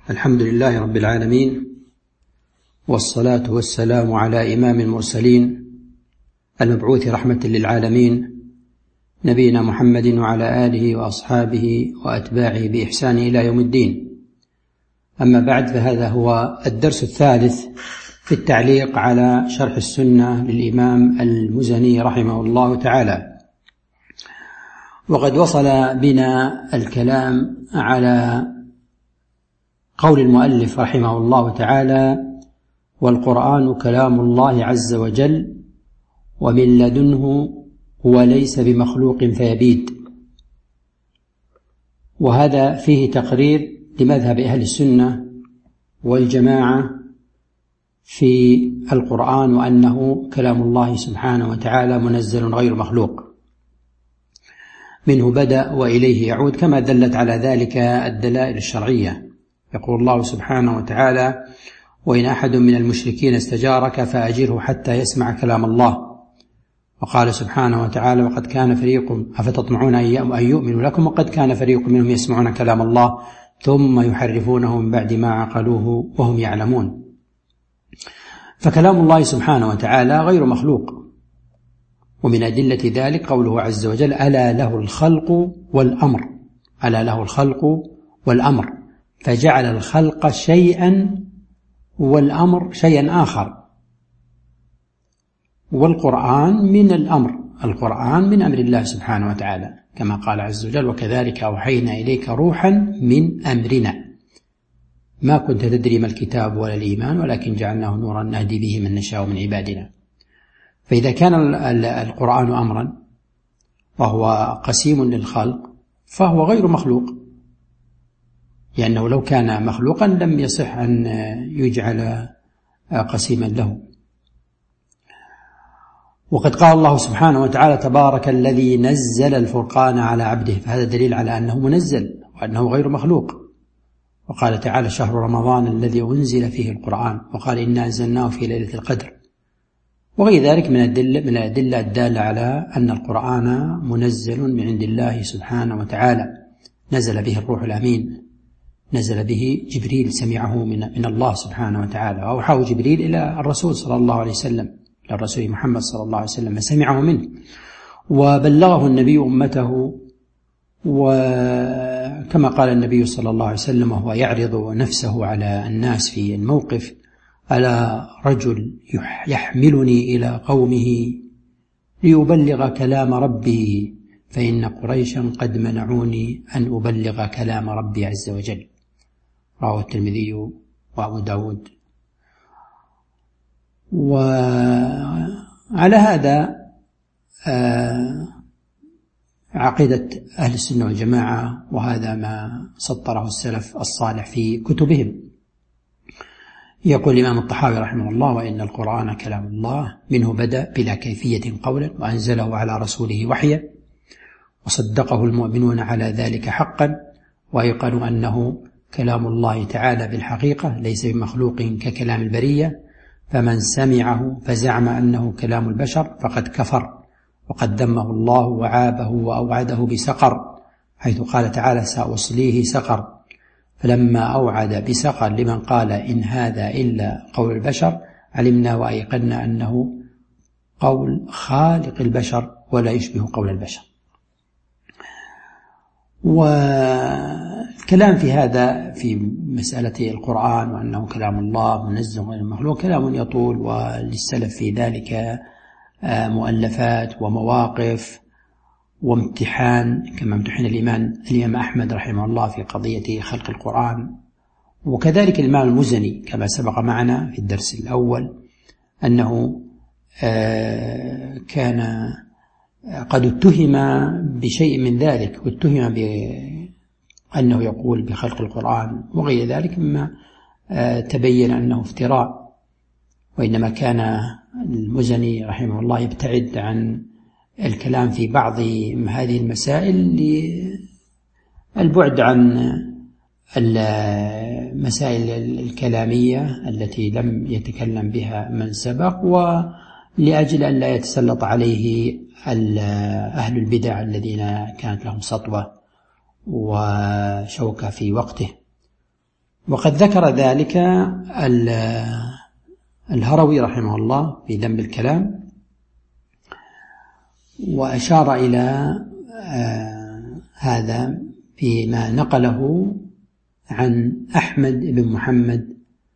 الحمد لله رب العالمين، والصلاة والسلام على إمام المرسلين المبعوث رحمة للعالمين نبينا محمد وعلى آله وأصحابه وأتباعه بإحسان إلى يوم الدين. أما بعد، فهذا هو الدرس الثالث في التعليق على شرح السنة للإمام المزني رحمه الله تعالى. وقد وصل بنا الكلام على قول المؤلف رحمه الله تعالى: والقرآن كلام الله عز وجل ومن لدنه وليس بمخلوق فيبيد. وهذا فيه تقرير لمذهب أهل السنة والجماعة في القرآن، وأنه كلام الله سبحانه وتعالى منزل غير مخلوق، منه بدأ وإليه يعود، كما دلت على ذلك الدلائل الشرعية. يقول الله سبحانه وتعالى: وإن أحد من المشركين استجارك فأجره حتى يسمع كلام الله. وقال سبحانه وتعالى: وقد كان فريق أفتطمعون أن يؤمنوا لكم وقد كان فريق منهم يسمعون كلام الله ثم يحرفونه من بعد ما عقلوه وهم يعلمون. فكلام الله سبحانه وتعالى غير مخلوق، ومن أدلة ذلك قوله عز وجل: ألا له الخلق والأمر. ألا له الخلق والأمر، فجعل الخلق شيئا والأمر شيئا آخر. والقرآن من الأمر، القرآن من أمر الله سبحانه وتعالى، كما قال عز وجل: وكذلك أوحينا إليك روحا من أمرنا ما كنت تدري ما الكتاب ولا الإيمان ولكن جعلناه نورا نهدي به من نشاء من عبادنا. فإذا كان القرآن أمرا وهو قسيم للخلق فهو غير مخلوق، لأنه لو كان مخلوقا لم يصح أن يجعل قسيما له. وقد قال الله سبحانه وتعالى: تبارك الذي نزل الفرقان على عبده، فهذا دليل على أنه منزل وأنه غير مخلوق. وقال تعالى: شهر رمضان الذي أنزل فيه القرآن، وقال: إنا أنزلناه في ليلة القدر. وغير ذلك من الأدلة الدالة على أن القرآن منزل من عند الله سبحانه وتعالى، نزل به الروح الأمين، نزل به جبريل سمعه من الله سبحانه وتعالى، وأوحاه جبريل إلى الرسول صلى الله عليه وسلم، إلى الرسول محمد صلى الله عليه وسلم، سمعه منه وبلغه النبي أمته. وكما قال النبي صلى الله عليه وسلم وهو يعرض نفسه على الناس في الموقف: ألا رجل يحملني إلى قومه ليبلغ كلام ربي فإن قريشا قد منعوني أن أبلغ كلام ربي عز وجل. رواه الترمذي وأبو داود. وعلى هذا عقيدة أهل السنة والجماعة، وهذا ما سطره السلف الصالح في كتبهم. يقول الإمام الطحاوي رحمه الله: وإن القرآن كلام الله منه بدأ بلا كيفية قولا، وأنزله على رسوله وحيا، وصدقه المؤمنون على ذلك حقا، وأيقنوا أنه كلام الله تعالى بالحقيقة ليس بمخلوق ككلام البرية، فمن سمعه فزعم أنه كلام البشر فقد كفر، وقد ذمه الله وعابه وأوعده بسقر، حيث قال تعالى: سأصليه سقر. فلما أوعد بسقر لمن قال إن هذا إلا قول البشر، علمنا وأيقنا أنه قول خالق البشر ولا يشبه قول البشر. والكلام في هذا في مسألة القرآن وأنه كلام الله منزه غير المخلوق كلام يطول، وللسلف في ذلك مؤلفات ومواقف وامتحان، كما امتحن الإمام أحمد رحمه الله في قضية خلق القرآن، وكذلك الإمام المزني كما سبق معنا في الدرس الأول أنه كان قد اتهم بشيء من ذلك، واتهم بأنه يقول بخلق القرآن وغير ذلك مما تبين أنه افتراء. وإنما كان المزني رحمه الله يبتعد عن الكلام في بعض هذه المسائل للبعد عن المسائل الكلامية التي لم يتكلم بها من سبق، ولأجل أن لا يتسلط عليه أهل البدع الذين كانت لهم سطوة وشوكة في وقته. وقد ذكر ذلك الهروي رحمه الله في ذم الكلام، وأشار إلى هذا فيما نقله عن أحمد بن محمد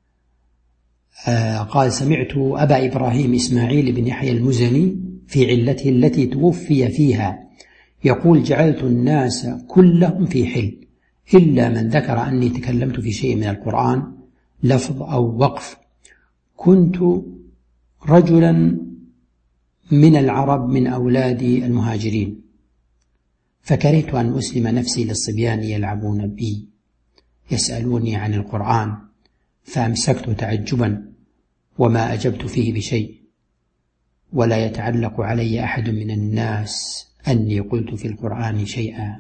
قال: سمعت أبا إبراهيم إسماعيل بن يحيى المزني في علته التي توفي فيها يقول: جعلت الناس كلهم في حل إلا من ذكر أني تكلمت في شيء من القرآن لفظ أو وقف. كنت رجلا من العرب من أولاد المهاجرين، فكرهت أن أسلم نفسي للصبيان يلعبون بي يسألوني عن القرآن، فأمسكت تعجبا وما أجبت فيه بشيء، ولا يتعلق علي أحد من الناس أني قلت في القرآن شيئا.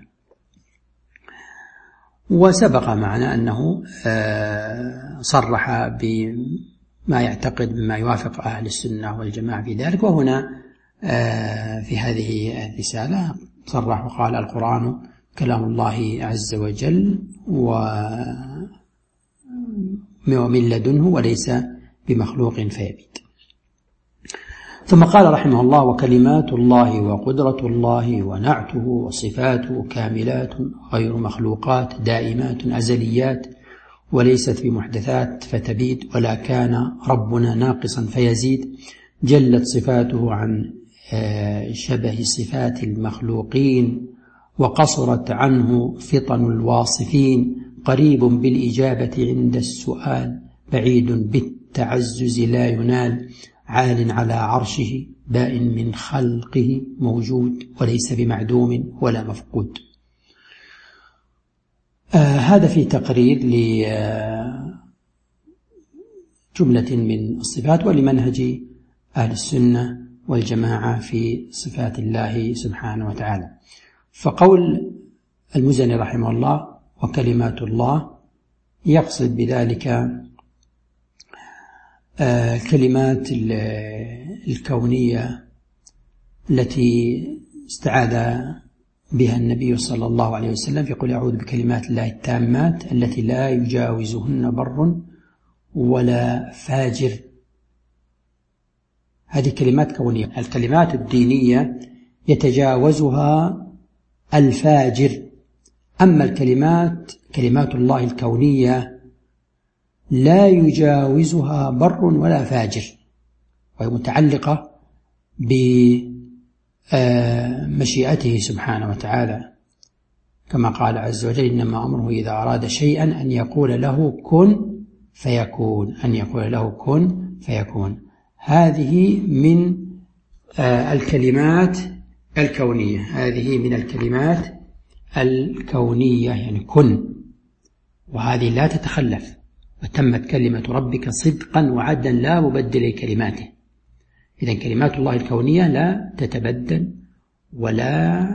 وسبق معنا أنه صرح بما يعتقد بما يوافق أهل السنة والجماعة في ذلك، وهنا في هذه الرسالة صرح وقال: القرآن كلام الله عز وجل ومن لدنه وليس بمخلوق فيبيد. ثم قال رحمه الله: وكلمات الله وقدرة الله ونعته وصفاته كاملات غير مخلوقات دائمات أزليات وليست بمحدثات فتبيد، ولا كان ربنا ناقصا فيزيد، جلت صفاته عن شبه صفات المخلوقين، وقصرت عنه فطن الواصفين، قريب بالإجابة عند السؤال، بعيد بالتعزز لا ينال، عال على عرشه، بائن من خلقه، موجود وليس بمعدوم ولا مفقود. هذا في تقرير لجملة من الصفات ولمنهج أهل السنة والجماعة في صفات الله سبحانه وتعالى. فقول المزني رحمه الله: وكلمات الله، يقصد بذلك الكلمات الكونية التي استعاذ بها النبي صلى الله عليه وسلم في قول: أعوذ بكلمات الله التامات التي لا يجاوزهن بر ولا فاجر. هذه كلمات كونية. الكلمات الدينية يتجاوزها الفاجر، أما كلمات الله الكونية لا يجاوزها بر ولا فاجر، وهي متعلقة بمشيئته سبحانه وتعالى، كما قال عز وجل: إنما أمره إذا أراد شيئا أن يقول له كن فيكون، أن يقول له كن فيكون. هذه من الكلمات الكونية، هذه من الكلمات الكونية، يعني كن، وهذه لا تتخلف، وتمت كلمة ربك صدقا وعدلا لا مبدل لكلماته. إذن كلمات الله الكونية لا تتبدل ولا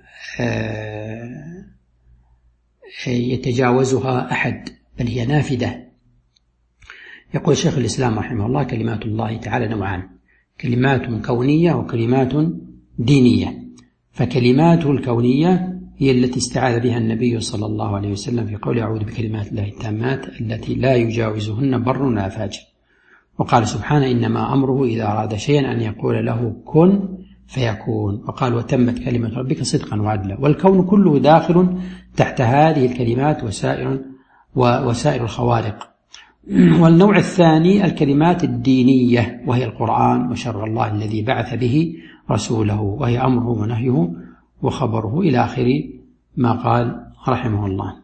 يتجاوزها أحد، بل هي نافذة. يقول شيخ الإسلام رحمه الله: كلمات الله تعالى نوعان: كلمات كونية وكلمات دينية. فكلماته الكونية هي التي استعاذ بها النبي صلى الله عليه وسلم في قوله: أعوذ بكلمات الله التامات التي لا يجاوزهن بر ولا فاجر. وقال سبحانه: إنما أمره إذا أراد شيئا أن يقول له كن فيكون. وقال: وتمت كلمة ربك صدقا وعدلا. والكون كله داخل تحت هذه الكلمات وسائر الخوارق. والنوع الثاني الكلمات الدينية، وهي القرآن وشرع الله الذي بعث به رسوله، وهي أمره ونهيه وخبره إلى آخر ما قال رحمه الله.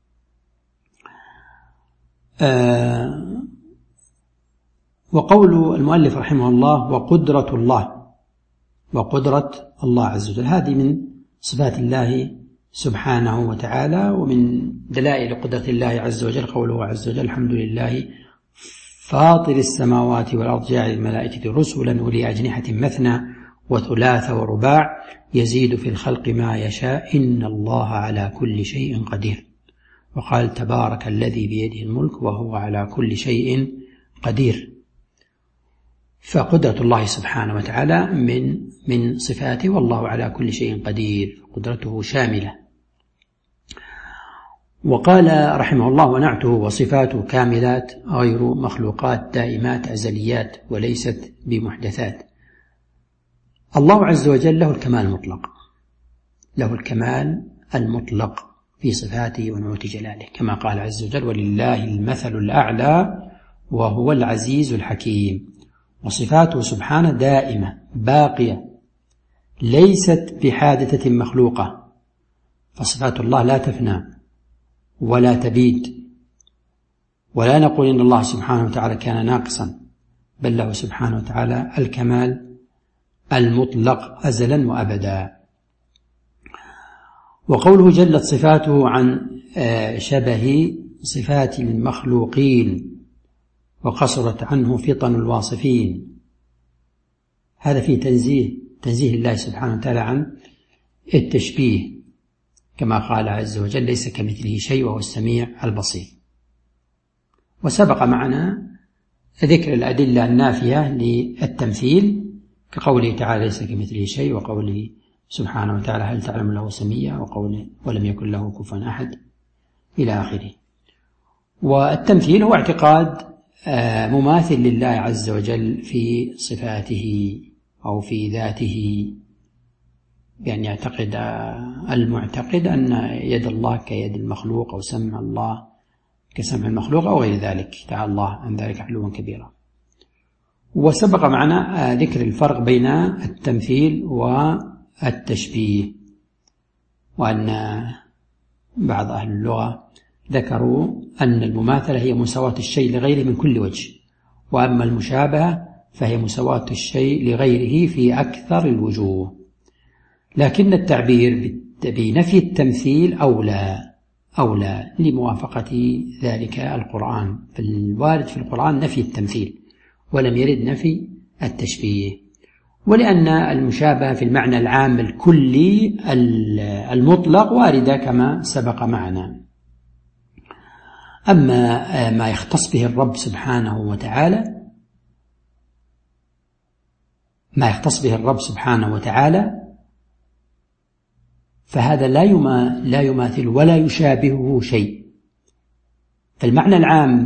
وقول المؤلف رحمه الله: وقدرة الله، وقدرة الله عز وجل، هذه من صفات الله سبحانه وتعالى. ومن دلائل قدرة الله عز وجل قوله عز وجل: الحمد لله فاطر السماوات والأرض جاعل الملائكة رسلا أولي أجنحة مثنى وثلاث ورباع يزيد في الخلق ما يشاء إن الله على كل شيء قدير. وقال: تبارك الذي بيده الملك وهو على كل شيء قدير. فقدرة الله سبحانه وتعالى من صفاته، والله على كل شيء قدير، قدرته شاملة. وقال رحمه الله: ونعته وصفاته كاملات غير مخلوقات دائمات أزليات وليست بمحدثات. الله عز وجل له الكمال المطلق، له الكمال المطلق في صفاته ونعوت جلاله، كما قال عز وجل: ولله المثل الأعلى وهو العزيز الحكيم. وصفاته سبحانه دائمة باقية ليست بحادثة مخلوقة، فصفات الله لا تفنى ولا تبيد، ولا نقول إن الله سبحانه وتعالى كان ناقصا، بل له سبحانه وتعالى الكمال المطلق أزلا وأبدا. وقوله جلت صفاته عن شبه صفات المخلوقين وقصرت عنه فطن الواصفين، هذا فيه تنزيه الله سبحانه وتعالى عن التشبيه، كما قال عز وجل: ليس كمثله شيء وهو السميع البصير. وسبق معنا ذكر الأدلة النافية للتمثيل، كقوله تعالى: ليس كمثله شيء، وقوله سبحانه وتعالى: هل تعلم له سميا، وقوله: ولم يكن له كفوا أحد، إلى آخره. والتمثيل هو اعتقاد مماثل لله عز وجل في صفاته أو في ذاته، بأن يعتقد المعتقد أن يد الله كيد المخلوق، أو سمع الله كسمع المخلوق، أو غير ذلك، تعالى الله عن ذلك علوا كبيرا. وسبق معنا ذكر الفرق بين التمثيل والتشبيه، وأن بعض أهل اللغة ذكروا أن المماثلة هي مساواة الشيء لغيره من كل وجه، وأما المشابهة فهي مساواة الشيء لغيره في أكثر الوجوه. لكن التعبير بنفي التمثيل أولى لموافقة ذلك القرآن، فالوارد في القرآن نفي التمثيل ولم يرد نفي التشبيه، ولأن المشابهة في المعنى العام الكلي المطلق واردة كما سبق معنا. أما ما يختص به الرب سبحانه وتعالى فهذا لا يماثل ولا يشابهه شيء. فالمعنى العام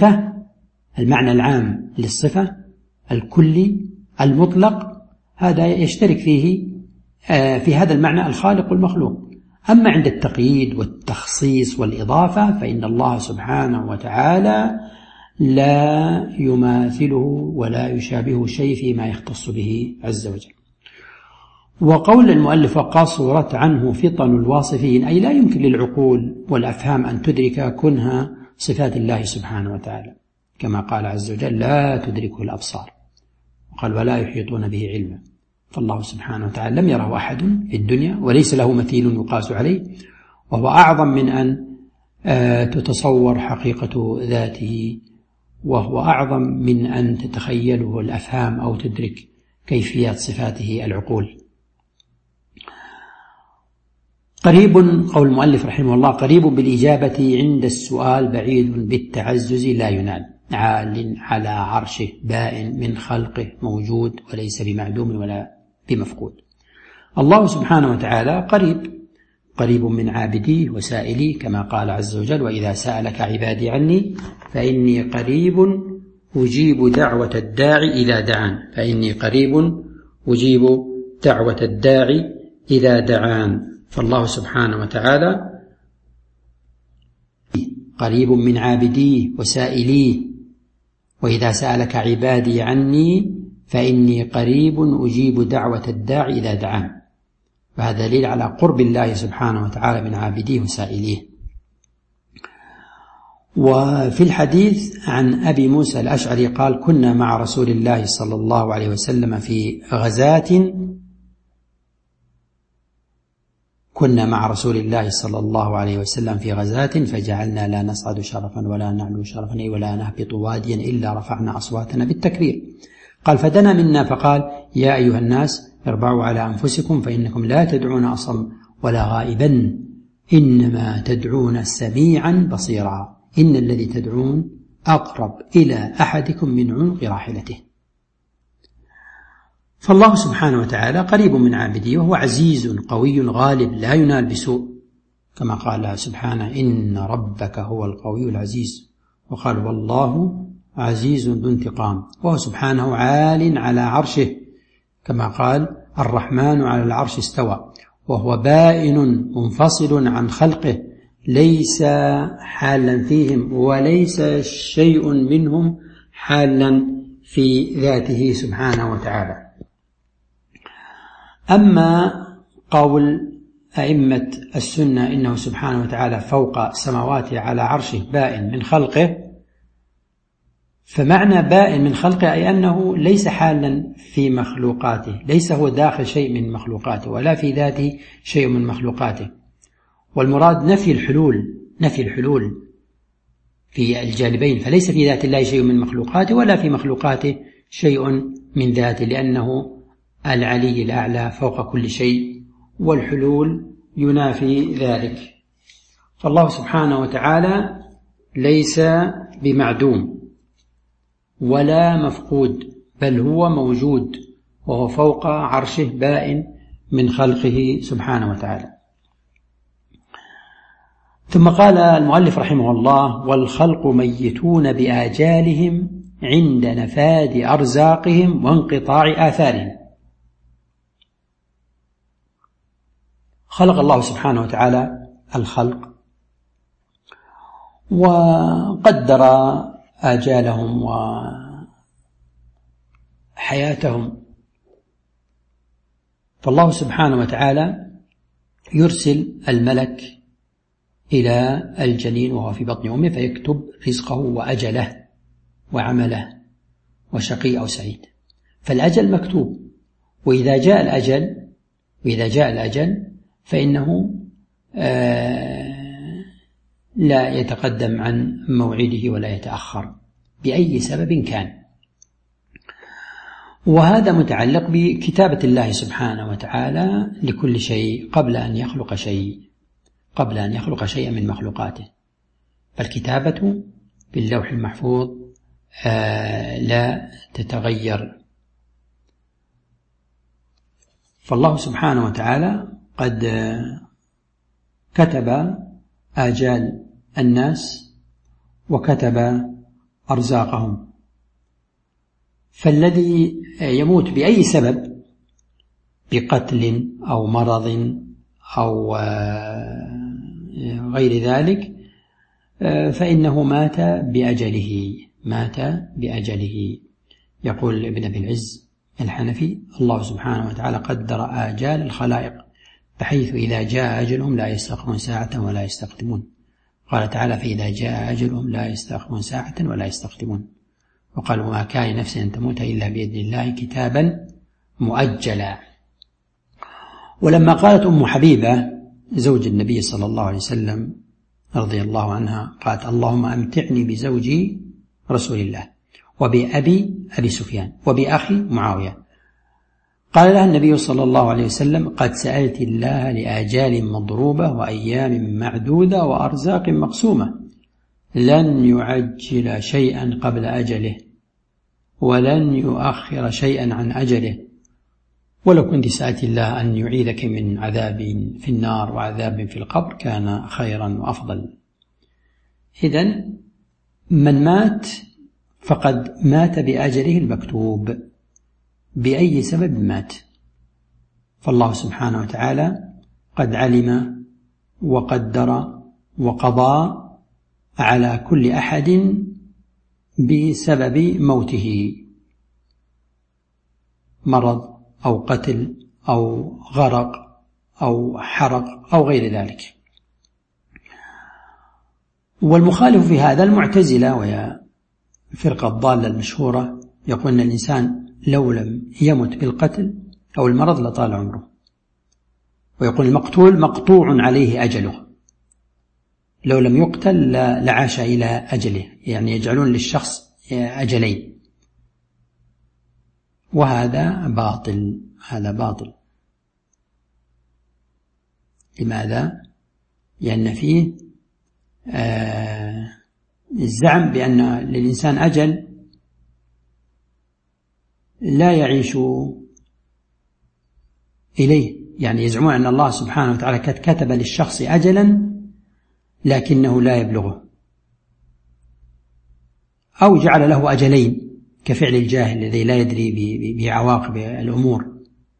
للصفة الكلي المطلق هذا يشترك فيه في هذا المعنى الخالق والمخلوق. أما عند التقييد والتخصيص والإضافة فإن الله سبحانه وتعالى لا يماثله ولا يشابهه شيء فيما يختص به عز وجل. وقول المؤلف: وقصرت عنه فطن الواصفين، أي لا يمكن للعقول والأفهام أن تدرك كنها صفات الله سبحانه وتعالى، كما قال عز وجل: لا تدركه الأبصار، وقال: ولا يحيطون به علما. فالله سبحانه وتعالى لم يره أحد في الدنيا، وليس له مثيل يقاس عليه، وهو أعظم من أن تتصور حقيقة ذاته، وهو أعظم من أن تتخيله الأفهام أو تدرك كيفيات صفاته العقول. قريب، قول المؤلف رحمه الله: قريب بالإجابة عند السؤال، بعيد بالتعزز لا ينال، عال على عرشه، بائن من خلقه، موجود وليس بمعدوم ولا بمفقود. الله سبحانه وتعالى قريب من عابديه وسائليه، كما قال عز وجل: وإذا سألك عبادي عني فإني قريب أجيب دعوة الداعي إذا دعان، فإني قريب أجيب دعوة الداعي إذا دعان. فالله سبحانه وتعالى قريب من عابديه وسائليه، وإذا سألك عبادي عني فإني قريب أجيب دعوة الداعي إذا دعان، وهذا دليل على قرب الله سبحانه وتعالى من عابديه وسائليه. وفي الحديث عن أبي موسى الأشعري قال: كنا مع رسول الله صلى الله عليه وسلم في غزاة فجعلنا لا نصعد شرفا ولا نعلو شرفا ولا نهبط واديا إلا رفعنا أصواتنا بالتكبير. قال: فدنا منا فقال: يا أيها الناس اربعوا على أنفسكم فإنكم لا تدعون أصم ولا غائبا، إنما تدعون سميعا بصيرا، إن الذي تدعون أقرب إلى أحدكم من عنق راحلته. فالله سبحانه وتعالى قريب من عابديه، وهو عزيز قوي غالب لا ينال بسوء، كما قال سبحانه إن ربك هو القوي العزيز، وقال والله عزيز ذو انتقام، وهو سبحانه عال على عرشه كما قال الرحمن على العرش استوى، وهو بائن منفصل عن خلقه ليس حالا فيهم وليس شيء منهم حالا في ذاته سبحانه وتعالى. أما قول أئمة السنة إنه سبحانه وتعالى فوق سماواته على عرشه بائن من خلقه، فمعنى بائن من خلقه أي أنه ليس حالا في مخلوقاته، ليس هو داخل شيء من مخلوقاته ولا في ذاته شيء من مخلوقاته، والمراد نفي الحلول في الجانبين، فليس في ذات الله شيء من مخلوقاته ولا في مخلوقاته شيء من ذاته، لأنه العلي الأعلى فوق كل شيء، والحلول ينافي ذلك. فالله سبحانه وتعالى ليس بمعدوم ولا مفقود، بل هو موجود، وهو فوق عرشه بائن من خلقه سبحانه وتعالى. ثم قال المؤلف رحمه الله والخلق ميتون بآجالهم عند نفاد أرزاقهم وانقطاع آثارهم. خلق الله سبحانه وتعالى الخلق وقدر آجالهم وحياتهم، فالله سبحانه وتعالى يرسل الملك إلى الجنين وهو في بطن أمه فيكتب رزقه وأجله وعمله وشقي أو سعيد، فالأجل مكتوب، وإذا جاء الأجل فإنه لا يتقدم عن موعده ولا يتأخر بأي سبب كان. وهذا متعلق بكتابة الله سبحانه وتعالى لكل شيء قبل أن يخلق شيئا من مخلوقاته، فالكتابة باللوح المحفوظ لا تتغير. فالله سبحانه وتعالى قد كتب آجال الناس وكتب أرزاقهم، فالذي يموت بأي سبب بقتل أو مرض أو غير ذلك فإنه مات بأجله. يقول ابن أبي العز الحنفي الله سبحانه وتعالى قدر آجال الخلائق بحيث إذا جاء أجلهم لا يستأخرون ساعة ولا يستقدمون. قال تعالى فإذا جاء أجلهم لا يستأخرون ساعة ولا يستقدمون. وقال وما كان نفس أن تموت إلا بإذن الله كتابا مؤجلا. ولما قالت أم حبيبة زوج النبي صلى الله عليه وسلم رضي الله عنها قالت اللهم أمتعني بزوجي رسول الله وبأبي سفيان وبأخي معاوية، قال لها النبي صلى الله عليه وسلم قد سألت الله لآجال مضروبة وأيام معدودة وأرزاق مقسومة لن يعجل شيئا قبل أجله ولن يؤخر شيئا عن أجله، ولو كنت سألت الله أن يعيذك من عذاب في النار وعذاب في القبر كان خيرا وأفضل. إذن من مات فقد مات بأجله المكتوب بأي سبب مات، فالله سبحانه وتعالى قد علم وقدر وقضى على كل أحد بسبب موته، مرض أو قتل أو غرق أو حرق أو غير ذلك. والمخالف في هذا المعتزلة وهي فرقة الضالة المشهورة، يقول أن الإنسان لو لم يمت بالقتل أو المرض لطال عمره، ويقول المقتول مقطوع عليه أجله، لو لم يقتل لعاش إلى أجله، يعني يجعلون للشخص أجلين، وهذا باطل. هذا باطل. لماذا؟ لأن فيه الزعم بأن للإنسان أجل لا يعيش إليه، يعني يزعمون أن الله سبحانه وتعالى كتب للشخص أجلا لكنه لا يبلغه، أو جعل له أجلين كفعل الجاهل الذي لا يدري بعواقب الأمور،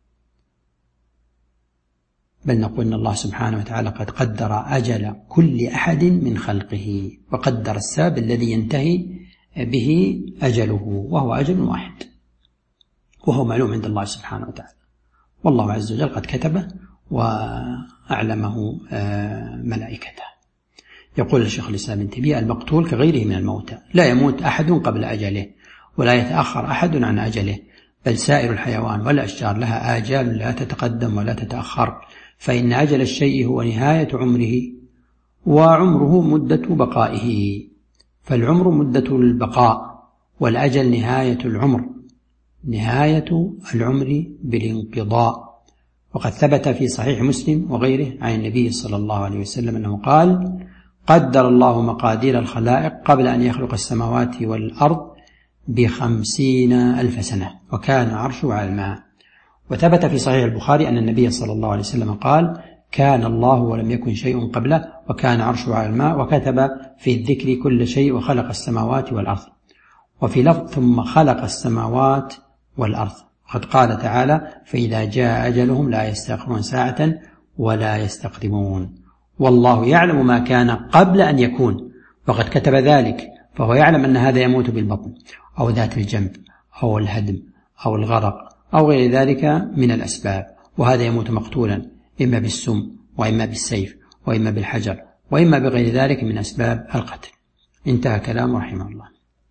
بل نقول أن الله سبحانه وتعالى قد قدر أجل كل أحد من خلقه، وقدر السبب الذي ينتهي به أجله، وهو أجل واحد، وهو معلوم عند الله سبحانه وتعالى، والله عز وجل قد كتبه وأعلمه ملائكته. يقول الشيخ الإسلام ابن تيمية: المقتول كغيره من الموتى، لا يموت أحد قبل أجله، ولا يتأخر أحد عن أجله، بل سائر الحيوان والأشجار لها آجال لا تتقدم ولا تتأخر، فإن أجل الشيء هو نهاية عمره، وعمره مدة بقائه، فالعمر مدة البقاء، والأجل نهاية العمر، نهاية العمر بالانقضاء. وقد ثبت في صحيح مسلم وغيره عن النبي صلى الله عليه وسلم أنه قال: قدر الله مقادير الخلائق قبل أن يخلق السماوات والأرض ب50,000 سنة، وكان عرشه على الماء. وثبت في صحيح البخاري أن النبي صلى الله عليه وسلم قال: كان الله ولم يكن شيء قبله، وكان عرشه على الماء، وكتب في الذكر كل شيء، وخلق السماوات والأرض. وفي لفظ: ثم خلق السماوات والأرض. قد قال تعالى: فإذا جاء أجلهم لا يستأخرون ساعة ولا يستقدمون. والله يعلم ما كان قبل أن يكون، وقد كتب ذلك، فهو يعلم أن هذا يموت بالبطن أو ذات الجنب أو الهدم أو الغرق أو غير ذلك من الأسباب، وهذا يموت مقتولا إما بالسم وإما بالسيف وإما بالحجر وإما بغير ذلك من أسباب القتل. انتهى كلامه رحمه الله.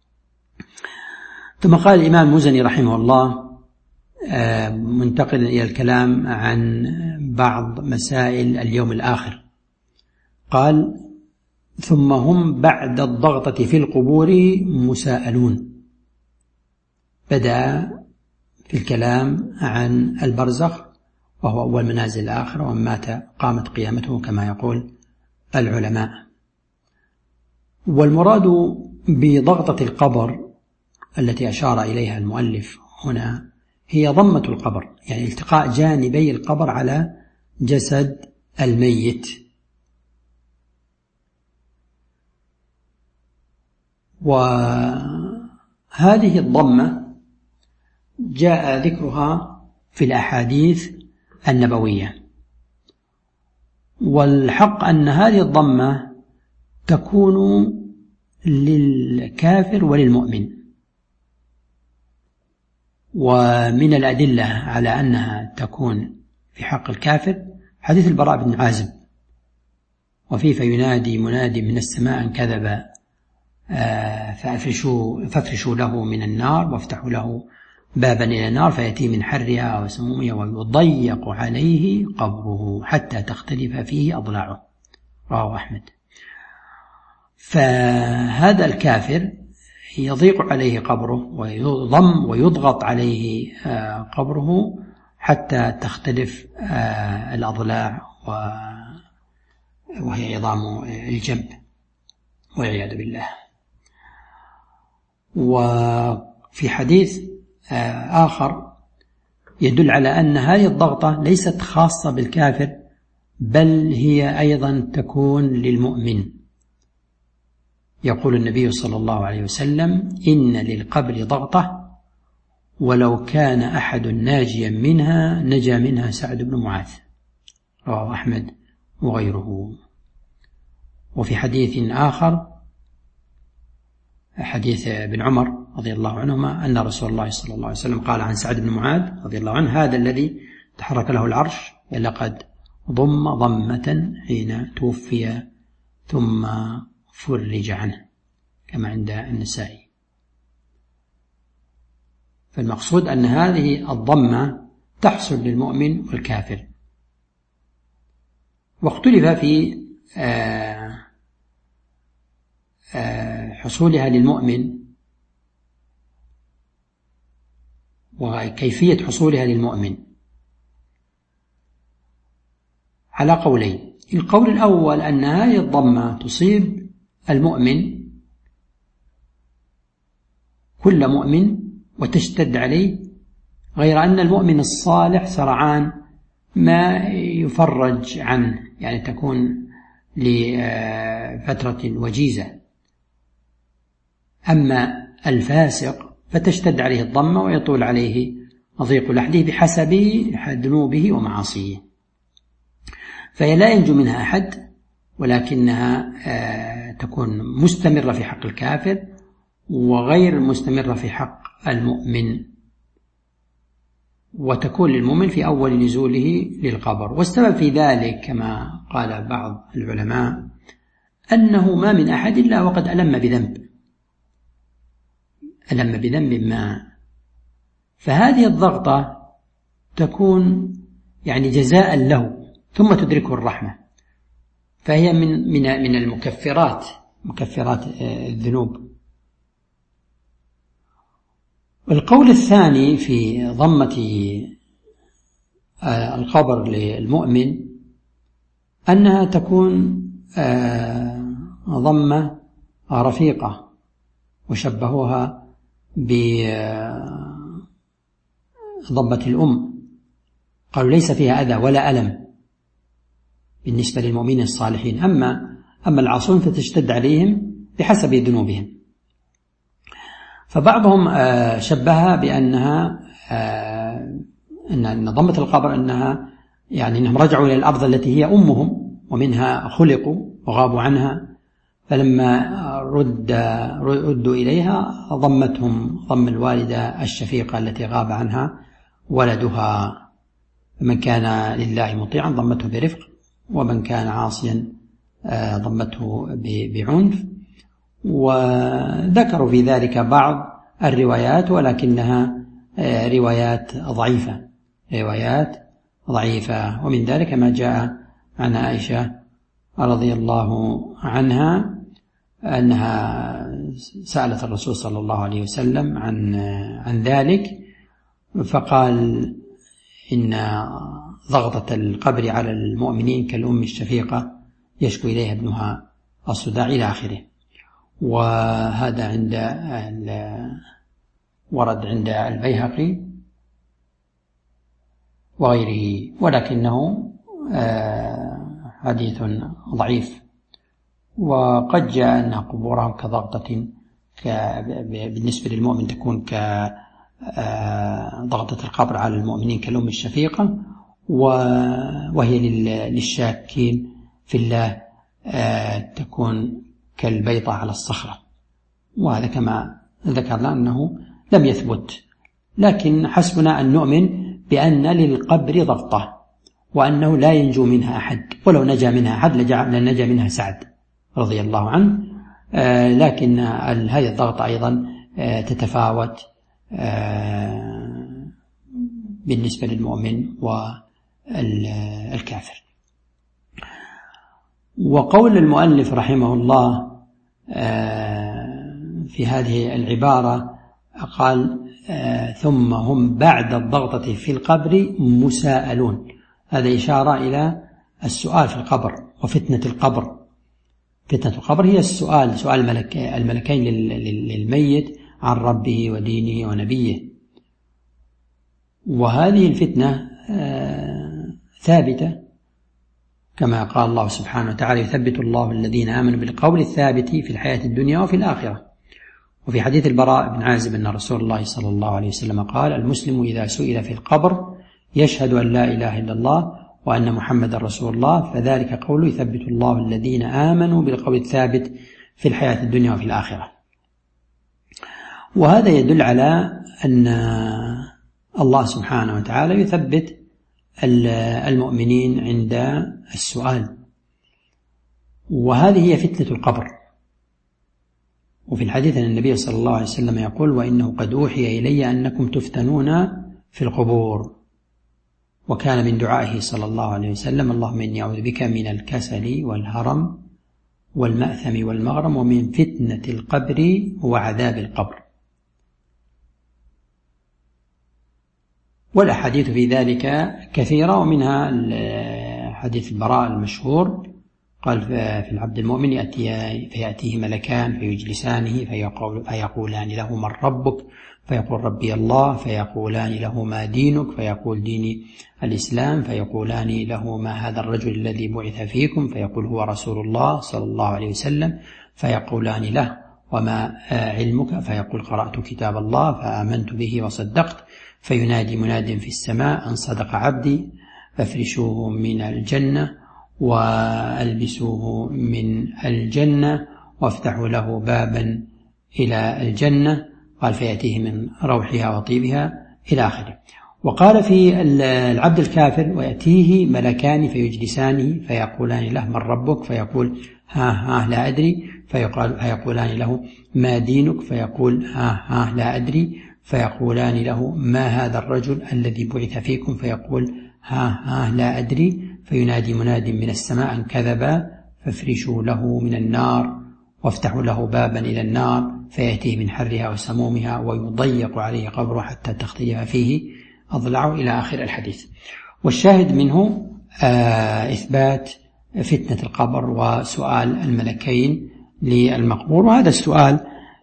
ثم قال الإمام المزني رحمه الله منتقلا إلى الكلام عن بعض مسائل اليوم الآخر، قال: ثم هم بعد الضغطة في القبور مساءلون. بدأ في الكلام عن البرزخ، وهو أول منازل الآخرة، ومن مات قامت قيامته كما يقول العلماء. والمراد بضغطة القبر التي أشار إليها المؤلف هنا هي ضمة القبر، يعني التقاء جانبي القبر على جسد الميت. وهذه الضمة جاء ذكرها في الأحاديث النبوية، والحق أن هذه الضمة تكون للكافر وللمؤمن. ومن الأدلة على أنها تكون في حق الكافر حديث البراء بن عازب: وفيه فينادي منادي من السماء أن كذب فافرشوا له من النار وافتحوا له بابا إلى النار فيأتي من حرها وسمومها ويضيق عليه قبره حتى تختلف فيه أضلاعه. رواه أحمد. فهذا الكافر يضيق عليه قبره ويضم ويضغط عليه قبره حتى تختلف الأضلاع وهي عظام الجنب والعياذ بالله. وفي حديث آخر يدل على أن هذه الضغطة ليست خاصة بالكافر، بل هي أيضا تكون للمؤمن. يقول النبي صلى الله عليه وسلم: إن للقبر ضغطة ولو كان أحد ناجيا منها نجا منها سعد بن معاذ. رواه أحمد وغيره. وفي حديث آخر حديث ابن عمر رضي الله عنهما أن رسول الله صلى الله عليه وسلم قال عن سعد بن معاذ رضي الله عنه: هذا الذي تحرك له العرش لقد ضم ضمة حين توفي ثم فرج عنه، كما عند النسائي. فالمقصود أن هذه الضمة تحصل للمؤمن والكافر. واختلف في حصولها للمؤمن وكيفية حصولها للمؤمن على قولين. القول الأول أن هذه الضمة تصيب المؤمن كل مؤمن وتشتد عليه، غير أن المؤمن الصالح سرعان ما يفرج عنه، يعني تكون لفترة وجيزة. أما الفاسق فتشتد عليه الضمة ويطول عليه ضيق لحده بحسب ذنوبه ومعاصيه، فهي لا ينجو منها أحد، ولكنها تكون مستمرة في حق الكافر وغير مستمرة في حق المؤمن، وتكون للمؤمن في أول نزوله للقبر. والسبب في ذلك كما قال بعض العلماء أنه ما من أحد إلا وقد ألم بذنب ما، فهذه الضغطة تكون يعني جزاء له ثم تدركه الرحمة، فهي من المكفرات، مكفرات الذنوب. القول الثاني في ضمة القبر للمؤمن أنها تكون ضمة رفيقة، وشبهوها بضمة الأم، قالوا ليس فيها أذى ولا ألم بالنسبة للمؤمنين الصالحين، أما العاصون فتشتد عليهم بحسب ذنوبهم. فبعضهم شبهها بأنها أن ضمة القبر أنها يعني أنهم رجعوا إلى الأرض التي هي أمهم ومنها خلقوا وغابوا عنها، فلما ردوا إليها ضمتهم ضم الوالدة الشفيقة التي غاب عنها ولدها، فمن كان لله مطيعا ضمته برفق، ومن كان عاصيا ضمته بعنف. وذكروا في ذلك بعض الروايات، ولكنها روايات ضعيفة، ومن ذلك ما جاء عن عائشة رضي الله عنها أنها سألت الرسول صلى الله عليه وسلم عن ذلك، فقال إن ضغطة القبر على المؤمنين كالأم الشفيقة يشكو إليها ابنها الصداع إلى آخره. وهذا ورد عند البيهقي وغيره، ولكنه حديث ضعيف. وقد جاء أن قبورهم كضغطة بالنسبة للمؤمن تكون كضغطة القبر على المؤمنين كالأم الشفيقة، وهي للشاكين في الله تكون كالبيضة على الصخرة. وهذا كما ذكرنا أنه لم يثبت، لكن حسبنا أن نؤمن بأن للقبر ضغطة وأنه لا ينجو منها أحد، ولو نجا منها أحد لنجا منها سعد رضي الله عنه. لكن هذه الضغطة أيضا تتفاوت بالنسبة للمؤمن والكافر. وقول المؤلف رحمه الله في هذه العبارة قال ثم هم بعد الضغطة في القبر مساءلون، هذا إشارة إلى السؤال في القبر وفتنة القبر. فتنة القبر هي سؤال الملكين للميت عن ربه ودينه ونبيه، وهذه الفتنة ثابتة كما قال الله سبحانه وتعالى يثبت الله الذين آمنوا بالقول الثابت في الحياة الدنيا وفي الآخرة. وفي حديث البراء بن عازب أن رسول الله صلى الله عليه وسلم قال المسلم إذا سئل في القبر يشهد أن لا إله إلا الله وأن محمد رسول الله فذلك قوله يثبت الله الذين آمنوا بالقول الثابت في الحياة الدنيا وفي الآخرة. وهذا يدل على أن الله سبحانه وتعالى يثبت المؤمنين عند السؤال، وهذه هي فتنة القبر. وفي الحديث أن النبي صلى الله عليه وسلم يقول وإنه قد أوحي إلي أنكم تفتنون في القبور. وكان من دعائه صلى الله عليه وسلم اللهم إني أعوذ بك من الكسل والهرم والمأثم والمغرم ومن فتنة القبر وعذاب القبر. والأحاديث في ذلك كثيرة، ومنها حديث البراء المشهور قال في العبد المؤمن فيأتيه ملكان فيجلسانه فيقولان له من ربك فيقول ربي الله، فيقولان له ما دينك فيقول ديني الإسلام، فيقولان له ما هذا الرجل الذي بعث فيكم فيقول هو رسول الله صلى الله عليه وسلم، فيقولان له وما علمك فيقول قرأت كتاب الله فآمنت به وصدقت، فينادي مناد في السماء أن صدق عبدي فافرشوه من الجنة وألبسوه من الجنة وافتحوا له بابا إلى الجنة، قال فيأتيه من روحها وطيبها إلى آخره. وقال في العبد الكافر ويأتيه ملكان فيجلسانه فيقولان له من ربك فيقول ها لا أدري، فيقولان له ما دينك فيقول ها لا أدري، فيقولان له ما هذا الرجل الذي بعث فيكم فيقول ها لا أدري، فينادي مناد من السماء أن كذبا فافرشوا له من النار وافتحوا له بابا إلى النار فيأتيه من حرها وسمومها ويضيق عليه قبره حتى تختلف فيه أضلعه إلى آخر الحديث. والشاهد منه إثبات فتنة القبر وسؤال الملكين للمقبور، وهذا السؤال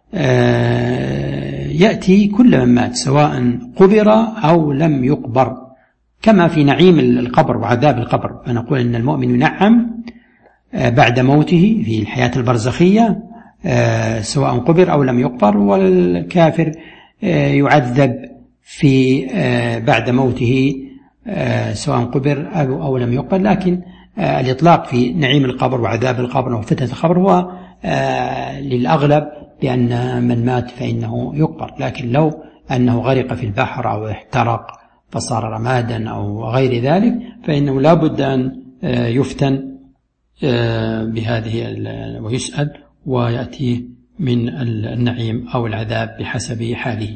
يأتي كل من مات سواء قبر أو لم يقبر، كما في نعيم القبر وعذاب القبر، فنقول أن المؤمن ينعم بعد موته في الحياة البرزخية سواء قبر أو لم يقبر، والكافر يعذب في بعد موته سواء قبر أو لم يقبر. لكن الإطلاق في نعيم القبر وعذاب القبر وفتنة القبر هو للأغلب بأن من مات فإنه يقبر، لكن لو أنه غرق في البحر أو احترق فصار رمادا أو غير ذلك فإنه لا بد أن يفتن بهذه ويسأل ويأتي من النعيم أو العذاب بحسب حاله.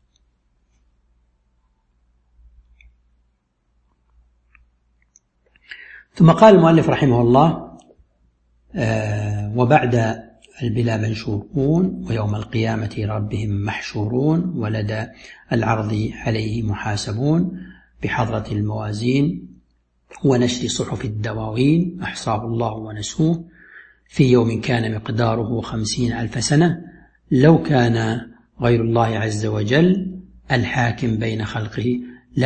ثم قال المؤلف رحمه الله وبعد البلا منشورون ويوم القيامة ربهم محشورون ولدى العرض عليه محاسبون بحضرة الموازين ونشر صحف الدواوين أحصاه الله ونسوه في يوم كان مقداره 50,000 سنة لو كان غير الله عز وجل الحاكم بين خلقه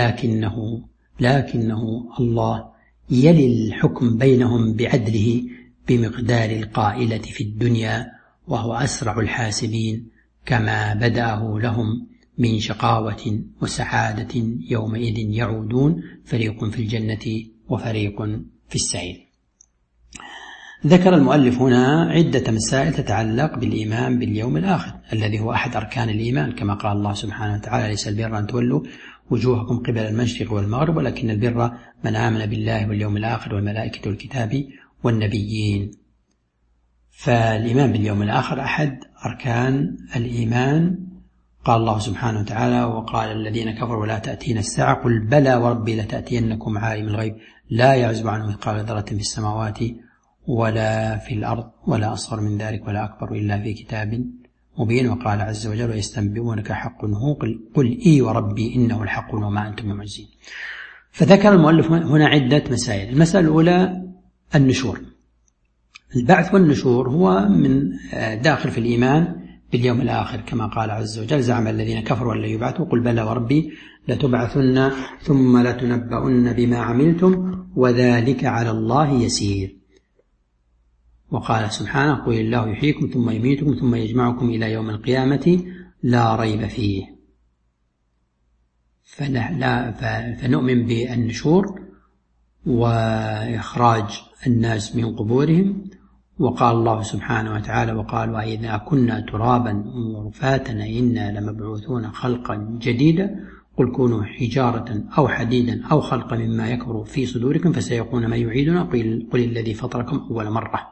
لكنه الله يلي الحكم بينهم بعدله بمقدار القائلة في الدنيا وهو أسرع الحاسبين كما بدأه لهم من شقاوة وسعادة يومئذ يعودون فريق في الجنة وفريق في السعير. ذكر المؤلف هنا عدة مسائل تتعلق بالإيمان باليوم الآخر الذي هو أحد أركان الإيمان، كما قال الله سبحانه وتعالى ليس البر أن تولوا وجوهكم قبل المشرق والمغرب ولكن البر من آمن بالله واليوم الآخر والملائكة والكتاب والنبيين. فالإيمان باليوم الآخر أحد أركان الإيمان. قال الله سبحانه وتعالى وقال الذين كفروا لا تأتينا الساعة قل بلى وربي لتأتينكم عالم الغيب لا يعزب عنه مثقال ذرة في السماوات ولا في الأرض ولا أصغر من ذلك ولا أكبر إلا في كتاب مبين. وقال عز وجل ويستنبئونك حق هو قل إي وربي إنه الحق وما أنتم بمعجزين. فذكر المؤلف هنا عدة مسائل. المسألة الأولى النشور. البعث والنشور هو من داخل في الإيمان باليوم الآخر كما قال عز وجل زعم الذين كفروا أن لا يبعثوا قل بلى وربي لتبعثن ثم لتنبؤن بما عملتم وذلك على الله يسير. وقال سبحانه قل الله يحييكم ثم يميتكم ثم يجمعكم إلى يوم القيامة لا ريب فيه. فنؤمن بالنشور وإخراج الناس من قبورهم. وقال الله سبحانه وتعالى وقال وإذا كنا ترابا ورفاتا إنا لمبعوثون خلقا جديدا قل كونوا حجارة أو حديدا أو خلقا مما يكبر في صدوركم فسيقولون من يعيدنا قل الذي فطركم أول مرة.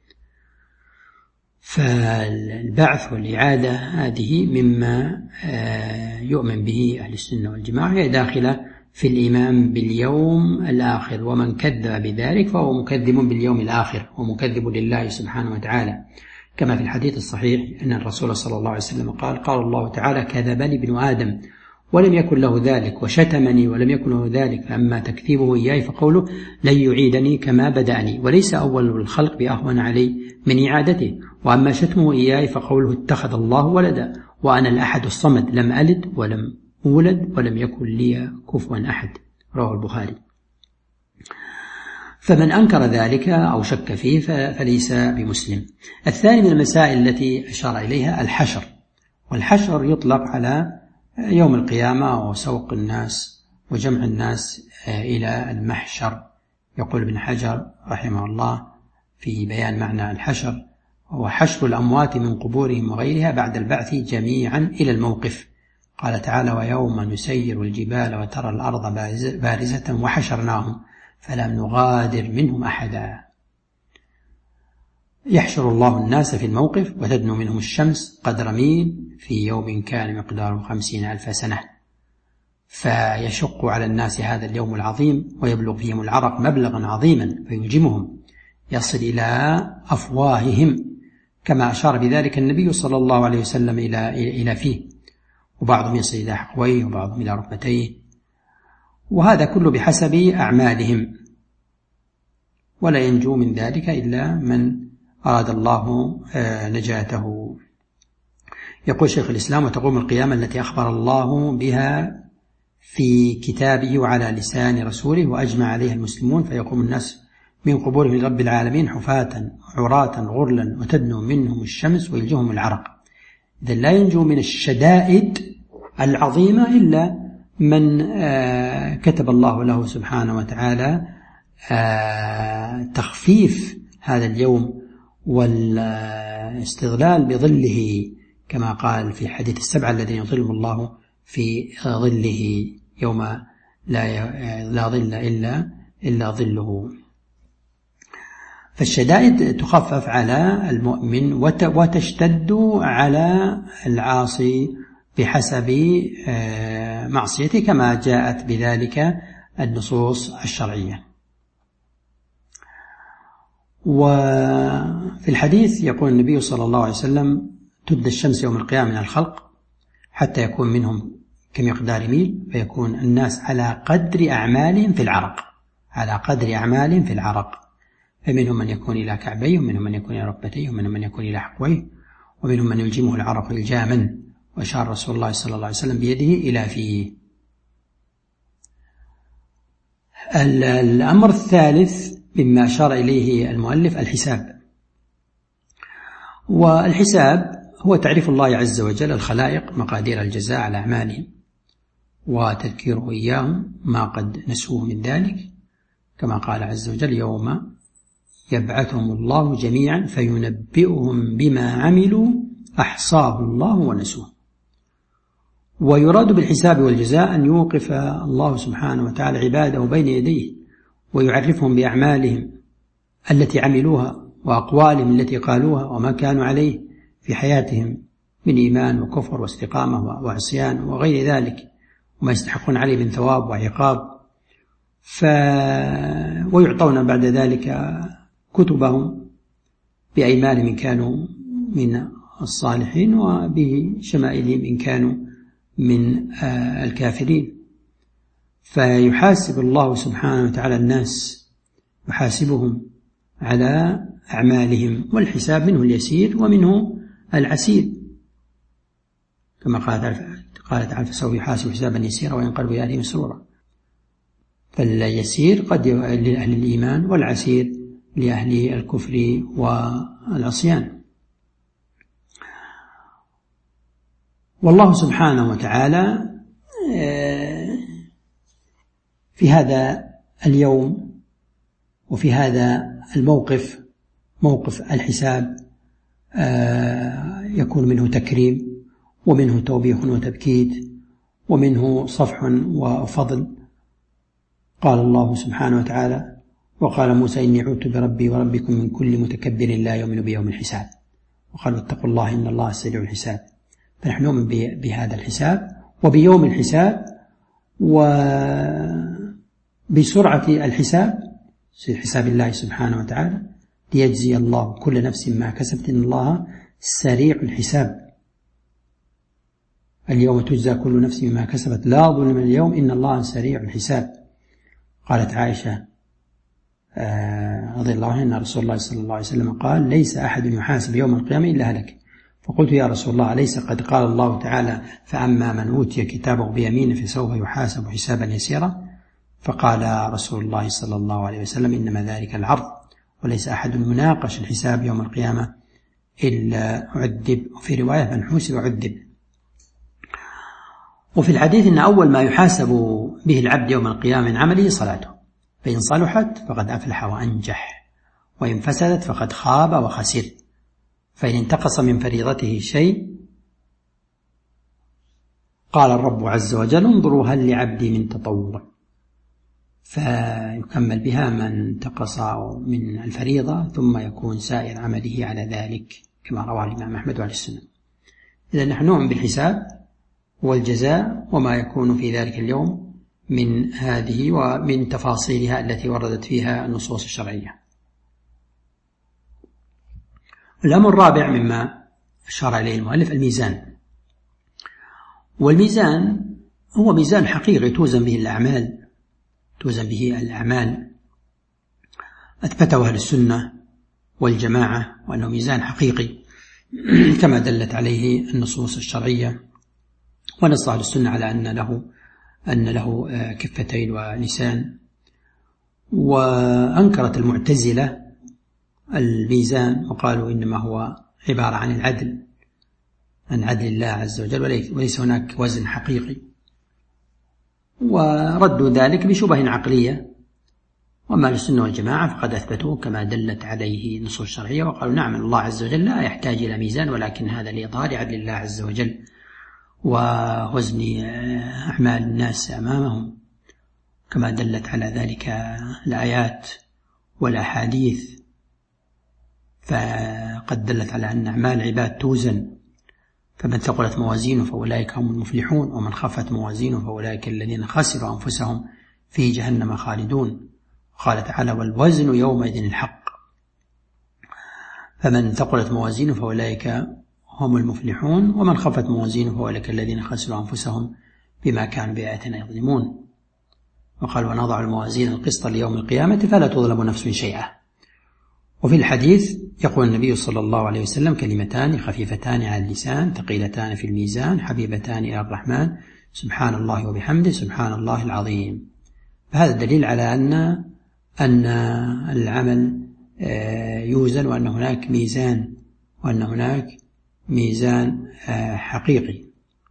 فالبعث والإعادة هذه مما يؤمن به أهل السنة والجماعة، هي داخلة في الإيمان باليوم الآخر، ومن كذب بذلك فهو مكذب باليوم الآخر ومكذب لله سبحانه وتعالى، كما في الحديث الصحيح أن الرسول صلى الله عليه وسلم قال الله تعالى كذبني ابن آدم ولم يكن له ذلك وشتمني ولم يكن له ذلك، فأما تكذيبه إياي فقوله لن يعيدني كما بدأني، وليس أول الخلق بأهون علي من إعادته. وأما شتمه إياي فقوله اتخذ الله ولدا، وأنا الأحد الصمد لم ألد ولم أولد ولم يكن لي كفوا أحد، رواه البخاري. فمن أنكر ذلك أو شك فيه فليس بمسلم. الثاني من المسائل التي أشار إليها الحشر، والحشر يطلق على يوم القيامة وسوق الناس وجمع الناس إلى المحشر. يقول ابن حجر رحمه الله في بيان معنى الحشر: هو حشر الأموات من قبورهم وغيرها بعد البعث جميعا إلى الموقف. قال تعالى: ويوم نسير الجبال وترى الأرض بارزة وحشرناهم فلم نغادر منهم أحدا. يحشر الله الناس في الموقف وتدنو منهم الشمس قدر ميل في يوم كان مقداره 50,000 سنة، فيشق على الناس هذا اليوم العظيم ويبلغ فيهم العرق مبلغا عظيما فيلجمهم يصل إلى أفواههم، كما أشار بذلك النبي صلى الله عليه وسلم إلى فيه، وبعضهم يصل إلى حقويه وبعضهم إلى ركبتيه، وهذا كله بحسب أعمالهم، ولا ينجو من ذلك إلا من أراد الله نجاته. يقول شيخ الإسلام: وتقوم القيامة التي أخبر الله بها في كتابه وعلى لسان رسوله وأجمع عليها المسلمون، فيقوم الناس من قبورهم لرب العالمين حفاة عراة غرلا وتدنو منهم الشمس ويلجهم العرق. إذن لا ينجو من الشدائد العظيمة إلا من كتب الله له سبحانه وتعالى تخفيف هذا اليوم والاستغلال بظله، كما قال في حديث السبعة الذين يظلهم الله في ظله يوم لا ظل إلا ظله. فالشدائد تخفف على المؤمن وتشتد على العاصي بحسب معصيته، كما جاءت بذلك النصوص الشرعية. وفي الحديث يقول النبي صلى الله عليه وسلم: تبدى الشمس يوم القيامة من الخلق حتى يكون منهم كمقدار ميل، فيكون الناس على قدر أعمالهم في العرق، فمنهم من يكون إلى كعبيه، ومنهم من يكون إلى ركبتيه، ومنهم من يكون إلى حقويه، ومنهم من يلجمه العرق إلجاما، وأشار رسول الله صلى الله عليه وسلم بيده إلى فيه. الأمر الثالث مما أشار إليه المؤلف الحساب. والحساب هو تعريف الله عز وجل الخلائق مقادير الجزاء على أعمالهم وتذكيره إياهم ما قد نسوه من ذلك، كما قال عز وجل: يوم يبعثهم الله جميعا فينبئهم بما عملوا أحصاه الله ونسوه. ويراد بالحساب والجزاء أن يوقف الله سبحانه وتعالى عباده بين يديه ويعرفهم بأعمالهم التي عملوها وأقوالهم التي قالوها وما كانوا عليه في حياتهم من إيمان وكفر واستقامة وعصيان وغير ذلك، وما يستحقون عليه من ثواب وعقاب. ويعطون بعد ذلك كتبهم بأيمانهم إن كانوا من الصالحين، وبشمائلهم إن كانوا من الكافرين. فيحاسب الله سبحانه وتعالى الناس، يحاسبهم على أعمالهم، والحساب منه اليسير ومنه العسير، كما قال تعالى: فسوف يحاسب حسابا يسيرا وينقلب إلى أهله مسرورا. فاليسير قد لأهل الإيمان، والعسير لأهل الكفر والعصيان. والله سبحانه وتعالى في هذا اليوم وفي هذا الموقف، موقف الحساب، يكون منه تكريم ومنه توبيخ وتبكيت ومنه صفح وفضل. قال الله سبحانه وتعالى: وقال موسى إني عذت بربي وربكم من كل متكبر لا يؤمن بيوم الحساب، وقالوا اتقوا الله إن الله سريع الحساب. فنحن نؤمن بهذا الحساب وبيوم الحساب وبسرعة الحساب، حساب الله سبحانه وتعالى، ليجزي الله كل نفس ما كسبت إن الله سريع الحساب. اليوم تجزى كل نفس بما كسبت لا ظلم اليوم إن الله سريع الحساب. قالت عائشة رضي الله عنها أن رسول الله صلى الله عليه وسلم قال ليس أحد يحاسب يوم القيامة إلا هلك. فقلت يا رسول الله أليس قد قال الله تعالى فأما من أوتي كتابه بيمينه فسوف يحاسب حسابا يسيرا؟ فقال رسول الله صلى الله عليه وسلم إنما ذلك العرض وليس أحد يناقش الحساب يوم القيامة إلا عذب، وفي رواية من حوسب عذب. وفي الحديث إن أول ما يحاسب به العبد يوم القيامة من عمله صلاته، فإن صلحت فقد أفلح وأنجح، وإن فسدت فقد خاب وخسر. فإن انتقص من فريضته شيء قال الرب عز وجل انظروا هل لعبدي من تطوع، فيكمل بها من انتقص من الفريضة ثم يكون سائر عمله على ذلك كما رواه الإمام أحمد وعلى السنة. إذا نحن نؤمن بالحساب والجزاء وما يكون في ذلك اليوم من هذه ومن تفاصيلها التي وردت فيها النصوص الشرعية. الأمر الرابع مما أشار إليه المؤلف الميزان. والميزان هو ميزان حقيقي توزن به الأعمال أثبته أهل السنة والجماعة وأنه ميزان حقيقي كما دلت عليه النصوص الشرعية، ونص أهل السنة على أن له كفتين ولسان. وأنكرت المعتزلة الميزان وقالوا إنما هو عبارة عن عدل الله عز وجل وليس هناك وزن حقيقي، وردوا ذلك بشبه عقلية. وما السنة والجماعة فقد أثبتوه كما دلت عليه النصوص الشرعية، وقالوا نعم الله عز وجل لا يحتاج إلى ميزان، ولكن هذا لإظهار عدل الله عز وجل ووزن أعمال الناس أمامهم كما دلت على ذلك الآيات والأحاديث. فقد دلت على أن أعمال العباد توزن، فمن ثقلت موازينه فأولئك هم المفلحون، ومن خفت موازينه فأولئك الذين خسروا أنفسهم في جهنم خالدون. قال تعالى والوزن يومئذ الحق، فمن ثقلت موازينه فأولئك هم المفلحون، ومن خفت موازينه فأولئك الذين خسروا أنفسهم بما كانوا بآياتنا يظلمون. وقال ونضع الموازين القسط ليوم القيامة فلا تظلم نفس شيئا. وفي الحديث يقول النبي صلى الله عليه وسلم كلمتان خفيفتان على اللسان ثقيلتان في الميزان حبيبتان إلى الرحمن سبحان الله وبحمده سبحان الله العظيم. فهذا دليل على أن العمل يوزن، وأن هناك ميزان حقيقي،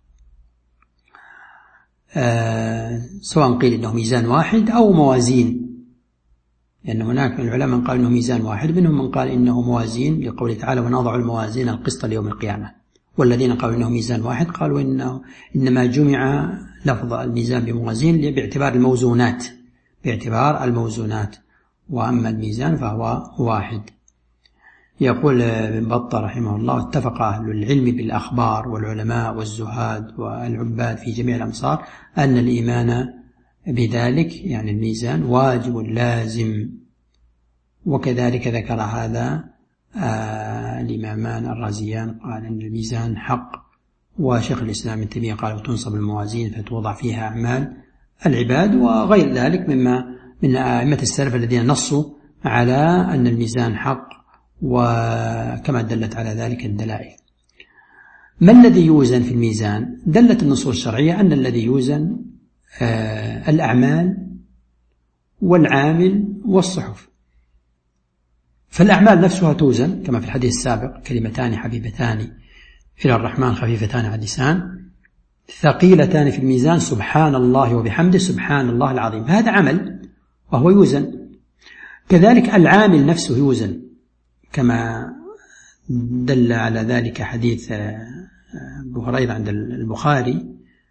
سواء قيل إنه ميزان واحد أو موازين، لأن هناك من العلماء من قال إنه ميزان واحد، منهم من قال إنه موازين لقوله تعالى ونضع الموازين القسط ليوم القيامة. والذين قالوا إنه ميزان واحد قالوا إنما جمع لفظ الميزان بموازين باعتبار الموزونات، وأما الميزان فهو واحد. يقول ابن بطة رحمه الله اتفق أهل العلم بالأخبار والعلماء والزهاد والعباد في جميع الأمصار أن الإيمان بذلك يعني الميزان واجب لازم. وكذلك ذكر هذا الإمامان الرازيان قال أن الميزان حق، وشيخ الإسلام ابن تيمية قال وتنصب الموازين فتوضع فيها أعمال العباد، وغير ذلك من أئمة السلف الذين نصوا على أن الميزان حق، وكما دلت على ذلك الدلائل. ما الذي يوزن في الميزان؟ دلت النصوص الشرعية أن الذي يوزن الأعمال والعامل والصحف. فالأعمال نفسها توزن كما في الحديث السابق كلمتان حبيبتان إلى الرحمن خفيفتان على اللسان ثقيلتان في الميزان سبحان الله وبحمده سبحان الله العظيم. هذا عمل وهو يوزن. كذلك العامل نفسه يوزن كما دل على ذلك حديث أبو هريرة عند البخاري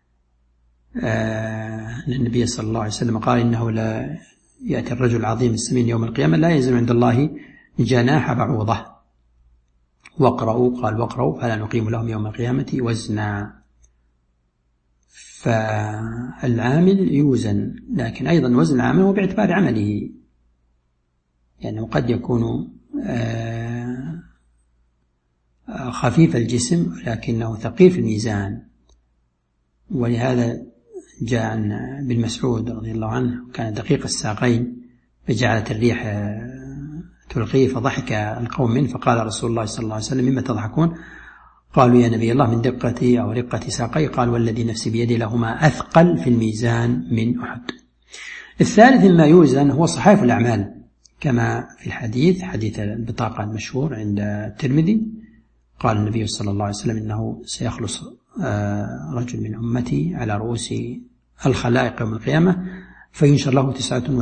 النبي صلى الله عليه وسلم قال إنه لا يأتي الرجل العظيم السمين يوم القيامة لا يزن عند الله جناح بعوضة واقرأوا فلا نقيم لهم يوم القيامة وزنا. فالعامل يوزن، لكن أيضا وزن العامل هو باعتبار عمله، يعني قد يكون خفيف الجسم لكنه ثقيل في الميزان، ولهذا جاء عن ابن مسعود رضي الله عنه كان دقيق الساقين فجعلت الريح تلقيه فضحك القوم منه، فقال رسول الله صلى الله عليه وسلم: مما تضحكون؟ قالوا: يا نبي الله من دقة أو رقة ساقي. قال: والذي نفسي بيدي لهما أثقل في الميزان من أحد. الثالث مما يوزن هو صحائف الأعمال، كما في الحديث، حديث البطاقة المشهور عند الترمذي، قال النبي صلى الله عليه وسلم: إنه سيخلص رجل من أمتي على رؤوس الخلائق يوم القيامة فينشر له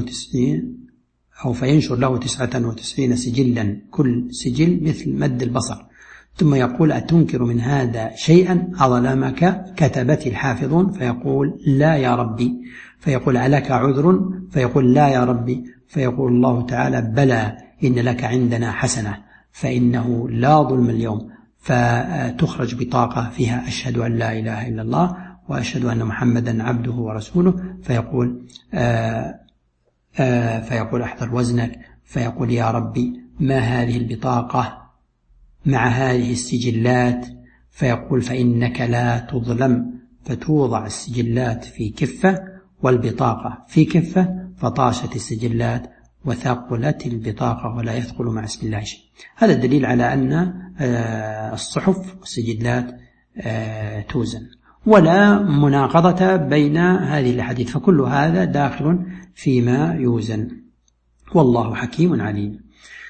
99 سجلا، كل سجل مثل مد البصر، ثم يقول: أتنكر من هذا شيئا أظلمك كتبتي الحافظون؟ فيقول: لا يا ربي. فيقول: ألك عذر؟ فيقول: لا يا ربي. فيقول الله تعالى: بلى، إن لك عندنا حسنة، فإنه لا ظلم اليوم. فتخرج بطاقة فيها: أشهد أن لا إله إلا الله وأشهد أن محمدا عبده ورسوله. فيقول: أحضر وزنك. فيقول: يا ربي، ما هذه البطاقة مع هذه السجلات؟ فيقول: فإنك لا تظلم. فتوضع السجلات في كفة والبطاقة في كفة، فطاشت السجلات وثقلت البطاقة ولا يثقل مع اسم الله شيء. هذا الدليل على أن الصحف والسجلات توزن، ولا مناقضة بين هذه الأحاديث، فكل هذا داخل فيما يوزن، والله حكيم عليم.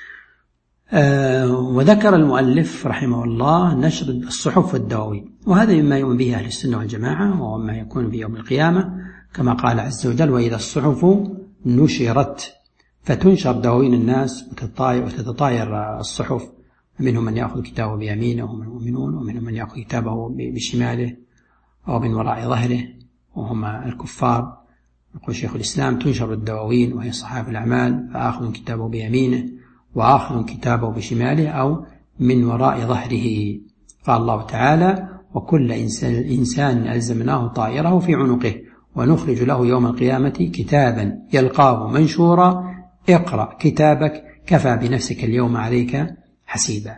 وذكر المؤلف رحمه الله نشر الصحف والدواوين، وهذا مما يؤمن به أهل السنة والجماعة وما يكون في يوم القيامة، كما قال عز وجل: وإذا الصحف نشرت. فتنشر دواوين الناس وتتطاير الصحف، منهم من يأخذ كتابه بيمينه وهم المؤمنون، ومنهم من يأخذ كتابه بشماله أو من وراء ظهره وهم الكفار. يقول شيخ الإسلام: تنشر الدواوين وهي صحائف الأعمال، فآخذ كتابه بيمينه وآخذ كتابه بشماله أو من وراء ظهره. قال الله تعالى: وكل إنسان ألزمناه طائره في عنقه ونخرج له يوم القيامة كتابا يلقاه منشورا اقرأ كتابك كفى بنفسك اليوم عليك حسيبا.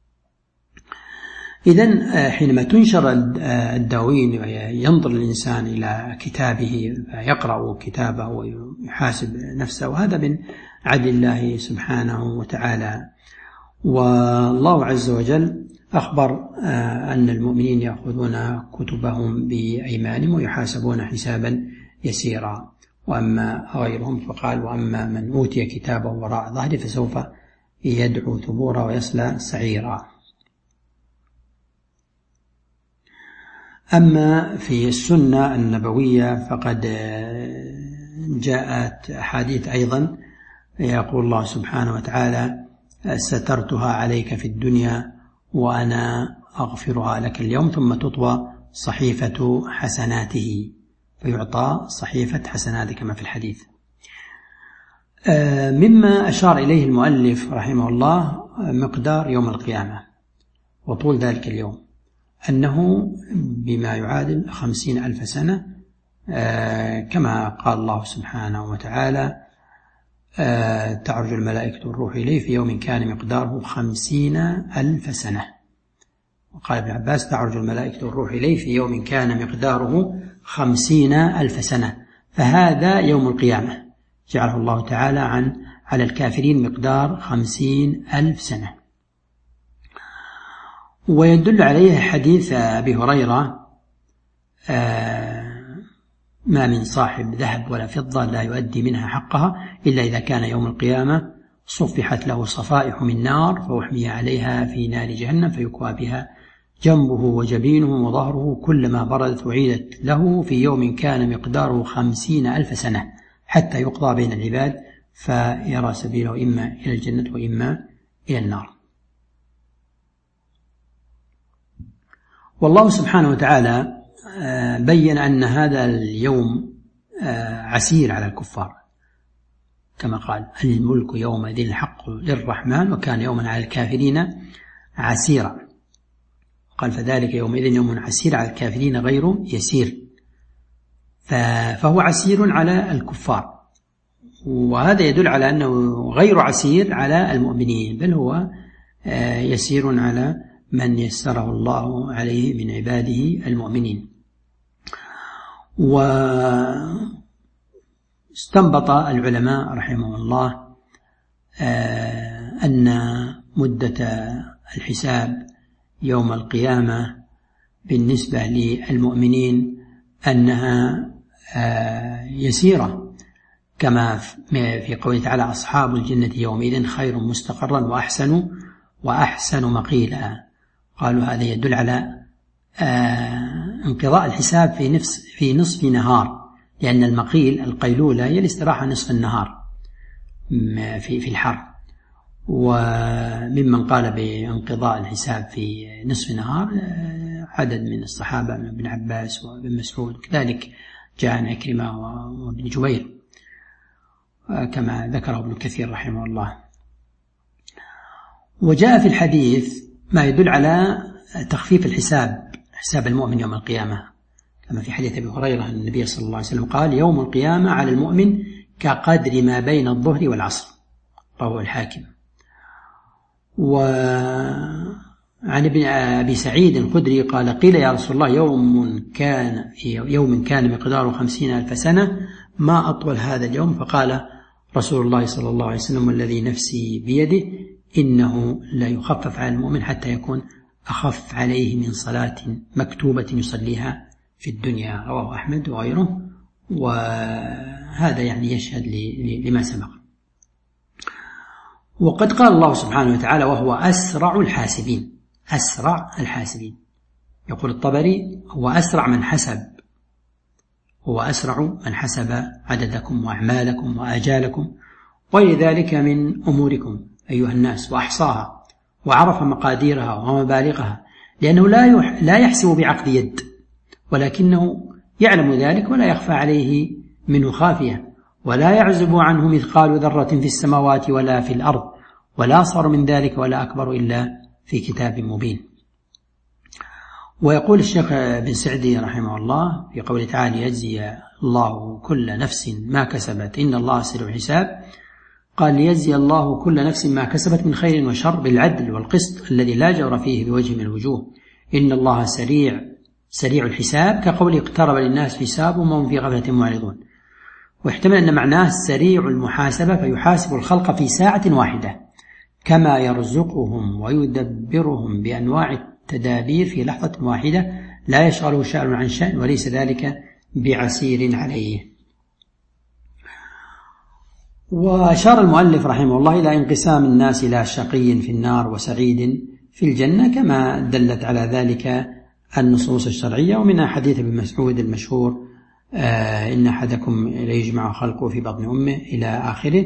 إذن حينما تنشر الدواوين ينظر الإنسان إلى كتابه فيقرأ كتابه ويحاسب نفسه، وهذا من عدل الله سبحانه وتعالى. والله عز وجل أخبر أن المؤمنين يأخذون كتبهم بأيمانهم ويحاسبون حسابا يسيرا، وأما غيرهم فقال: وأما من أوتي كتابه وراء ظهره فسوف يدعو ثبورا ويصلى سعيرا. أما في السنة النبوية فقد جاءت أحاديث أيضا يقول الله سبحانه وتعالى: سترتها عليك في الدنيا وأنا أغفرها لك اليوم، ثم تطوى صحيفة حسناته، فيعطى صحيفة حسناته كما في الحديث. مما أشار إليه المؤلف رحمه الله مقدار يوم القيامة وطول ذلك اليوم، أنه بما يعادل 50,000 سنة، كما قال الله سبحانه وتعالى: تعرج الملائكة والروح إليه في يوم كان مقداره 50,000 سنة. وقال ابن عباس: تعرج الملائكة والروح إليه في يوم كان مقداره 50,000 سنة. فهذا يوم القيامة جعله الله تعالى على الكافرين مقدار 50,000 سنة. ويدل عليه حديث أبي هريرة: ما من صاحب ذهب ولا فضة لا يؤدي منها حقها إلا إذا كان يوم القيامة صفحت له صفائح من نار فأحمي عليها في نار جهنم فيكوى بها جنبه وجبينه وظهره، كلما بردت وعيدت له في يوم كان مقداره 50,000 سنة، حتى يقضى بين العباد فيرى سبيله إما إلى الجنة وإما إلى النار. والله سبحانه وتعالى بين أن هذا اليوم عسير على الكفار، كما قال: الملك يومئذ الحق للرحمن وكان يوما على الكافرين عسيرا. قال: فذلك يومئذ يوم عسير على الكافرين غير يسير. فهو عسير على الكفار، وهذا يدل على أنه غير عسير على المؤمنين، بل هو يسير على من يسره الله عليه من عباده المؤمنين. واستنبط العلماء رحمه الله أن مدة الحساب يوم القيامة بالنسبة للمؤمنين أنها يسيرة، كما في قوله تعالى أصحاب الجنة يومئذ خير مستقرا وأحسن مقيلا. قالوا هذا يدل على انقضاء الحساب في نصف نهار، لأن المقيل القيلولة هي الاستراحة نصف النهار في الحر. وممن قال بانقضاء الحساب في نصف نهار عدد من الصحابة من ابن عباس وابن مسعود، كذلك جاء عن عكرمة وابن جبير كما ذكره ابن كثير رحمه الله. وجاء في الحديث ما يدل على تخفيف حساب المؤمن يوم القيامة، كما في حديث أبي هريرة أن النبي صلى الله عليه وسلم قال يوم القيامة على المؤمن كقدر ما بين الظهر والعصر، رواه الحاكم. وعن ابن أبي سعيد الخدري قال قيل يا رسول الله يوم كان مقداره 50,000 سنة ما أطول هذا اليوم؟ فقال رسول الله صلى الله عليه وسلم والذي نفسي بيده إنه لا يخفف على المؤمن حتى يكون أخف عليه من صلاة مكتوبة يصليها في الدنيا، رواه أحمد وغيره. وهذا يعني يشهد لما سبق. وقد قال الله سبحانه وتعالى وهو أسرع الحاسبين. يقول الطبري هو أسرع من حسب عددكم وأعمالكم وآجالكم وغير ذلك من أموركم أيها الناس، وأحصاها وعرف مقاديرها ومبالغها، لأنه لا يحسب بعقد يد، ولكنه يعلم ذلك ولا يخفى عليه منه خافية، ولا يعزب عنه مثقال ذرة في السماوات ولا في الأرض، ولا أصغر من ذلك ولا أكبر إلا في كتاب مبين. ويقول الشيخ بن سعدي رحمه الله في قوله تعالى يجزي الله كل نفس ما كسبت إن الله سريع الحساب، قال ليجزي الله كل نفس ما كسبت من خير وشر بالعدل والقسط الذي لا جور فيه بوجه من الوجوه، إن الله سريع الحساب، كقوله اقترب للناس حسابهم وهم في غفلة معرضون. واحتمل أن معناه سريع المحاسبة فيحاسب الخلق في ساعة واحدة، كما يرزقهم ويدبرهم بأنواع التدابير في لحظة واحدة لا يشغله شأن عن شأن، وليس ذلك بعسير عليه. وأشار المؤلف رحمه الله إلى انقسام الناس إلى شقي في النار وسعيد في الجنة، كما دلت على ذلك النصوص الشرعية، ومنها حديث ابن مسعود المشهور إن أحدكم ليجمع خلقه في بطن أمه إلى آخره.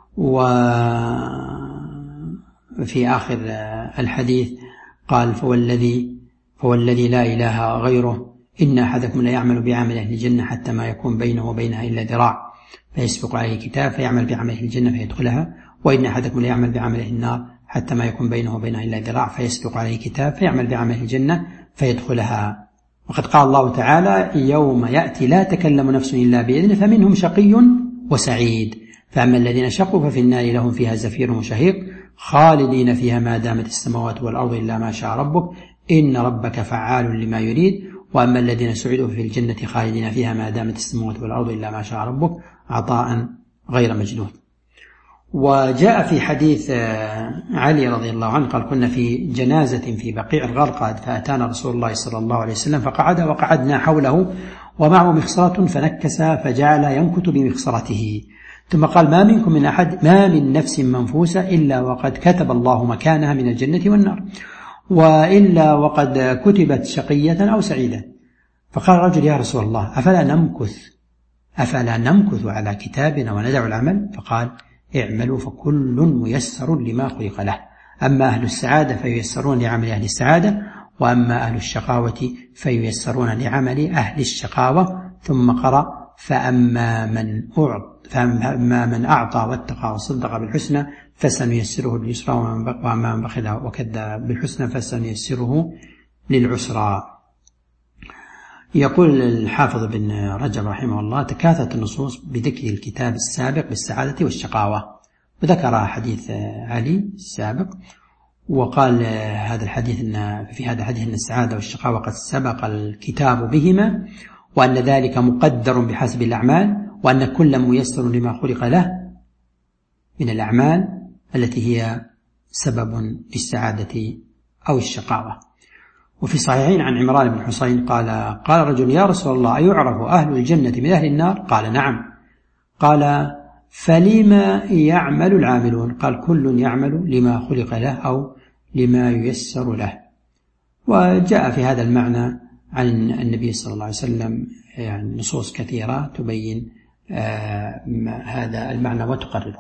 وفي آخر الحديث قال فوالذي لا إله غيره إن أحدكم لا يعمل بعمل أهل الجنة حتى ما يكون بينه وبينها إلا ذراع فيسبق عليه كتاب فيعمل بعمل أهل الجنة فيدخلها، وإن أحدكم لا يعمل بعمل أهل النار حتى ما يكون بينه وبينها إلا ذراع فيسبق عليه كتاب فيعمل بعمل أهل الجنة فيدخلها. وقد قال الله تعالى يوم يأتي لا تكلم نفس إلا بإذنه فمنهم شقي وسعيد، فأما الذين شقوا ففي النار لهم فيها زفير وشهيق خالدين فيها ما دامت السماوات والأرض إلا ما شاء ربك إن ربك فعال لما يريد، وأما الذين سعدوا في الجنة خالدين فيها ما دامت السماوات والأرض إلا ما شاء ربك عطاء غير مجدود. وجاء في حديث علي رضي الله عنه قال كنا في جنازة في بقيع الغرقاد فأتانا رسول الله صلى الله عليه وسلم فقعد وقعدنا حوله ومعه مخصرة فنكس فجعل ينكت بمخصرته، ثم قال ما منكم من أحد ما من نفس منفوسة إلا وقد كتب الله مكانها من الجنة والنار، وإلا وقد كتبت شقية أو سعيدة. فقال الرجل يا رسول الله أفلا نمكث على كتابنا وندع العمل؟ فقال اعملوا فكل ميسر لما خلق له، أما أهل السعادة فييسرون لعمل أهل السعادة، وأما أهل الشقاوة فييسرون لعمل أهل الشقاوة. ثم قرأ فأما من أعطى واتقى وصدق بالحسنى فسنيسره لليسرى، وأما من بخل وكذب بالحسنى فسنيسره للعسرى. يقول الحافظ بن رجب رحمه الله تكاثت النصوص بذكر الكتاب السابق بالسعادة والشقاوة، وذكر حديث علي السابق، وقال في هذا الحديث أن السعادة والشقاوة قد سبق الكتاب بهما، وأن ذلك مقدر بحسب الأعمال، وأن كل ميسر لما خلق له من الأعمال التي هي سبب للسعادة أو الشقاوة. وفي صحيحين عن عمران بن حسين قال رجل: يا رسول الله، أيعرف أهل الجنة من أهل النار؟ قال: نعم. قال: فلما يعمل العاملون؟ قال: كل يعمل لما خلق له أو لما ييسر له. وجاء في هذا المعنى عن النبي صلى الله عليه وسلم يعني نصوص كثيرة تبين هذا المعنى وتقرره.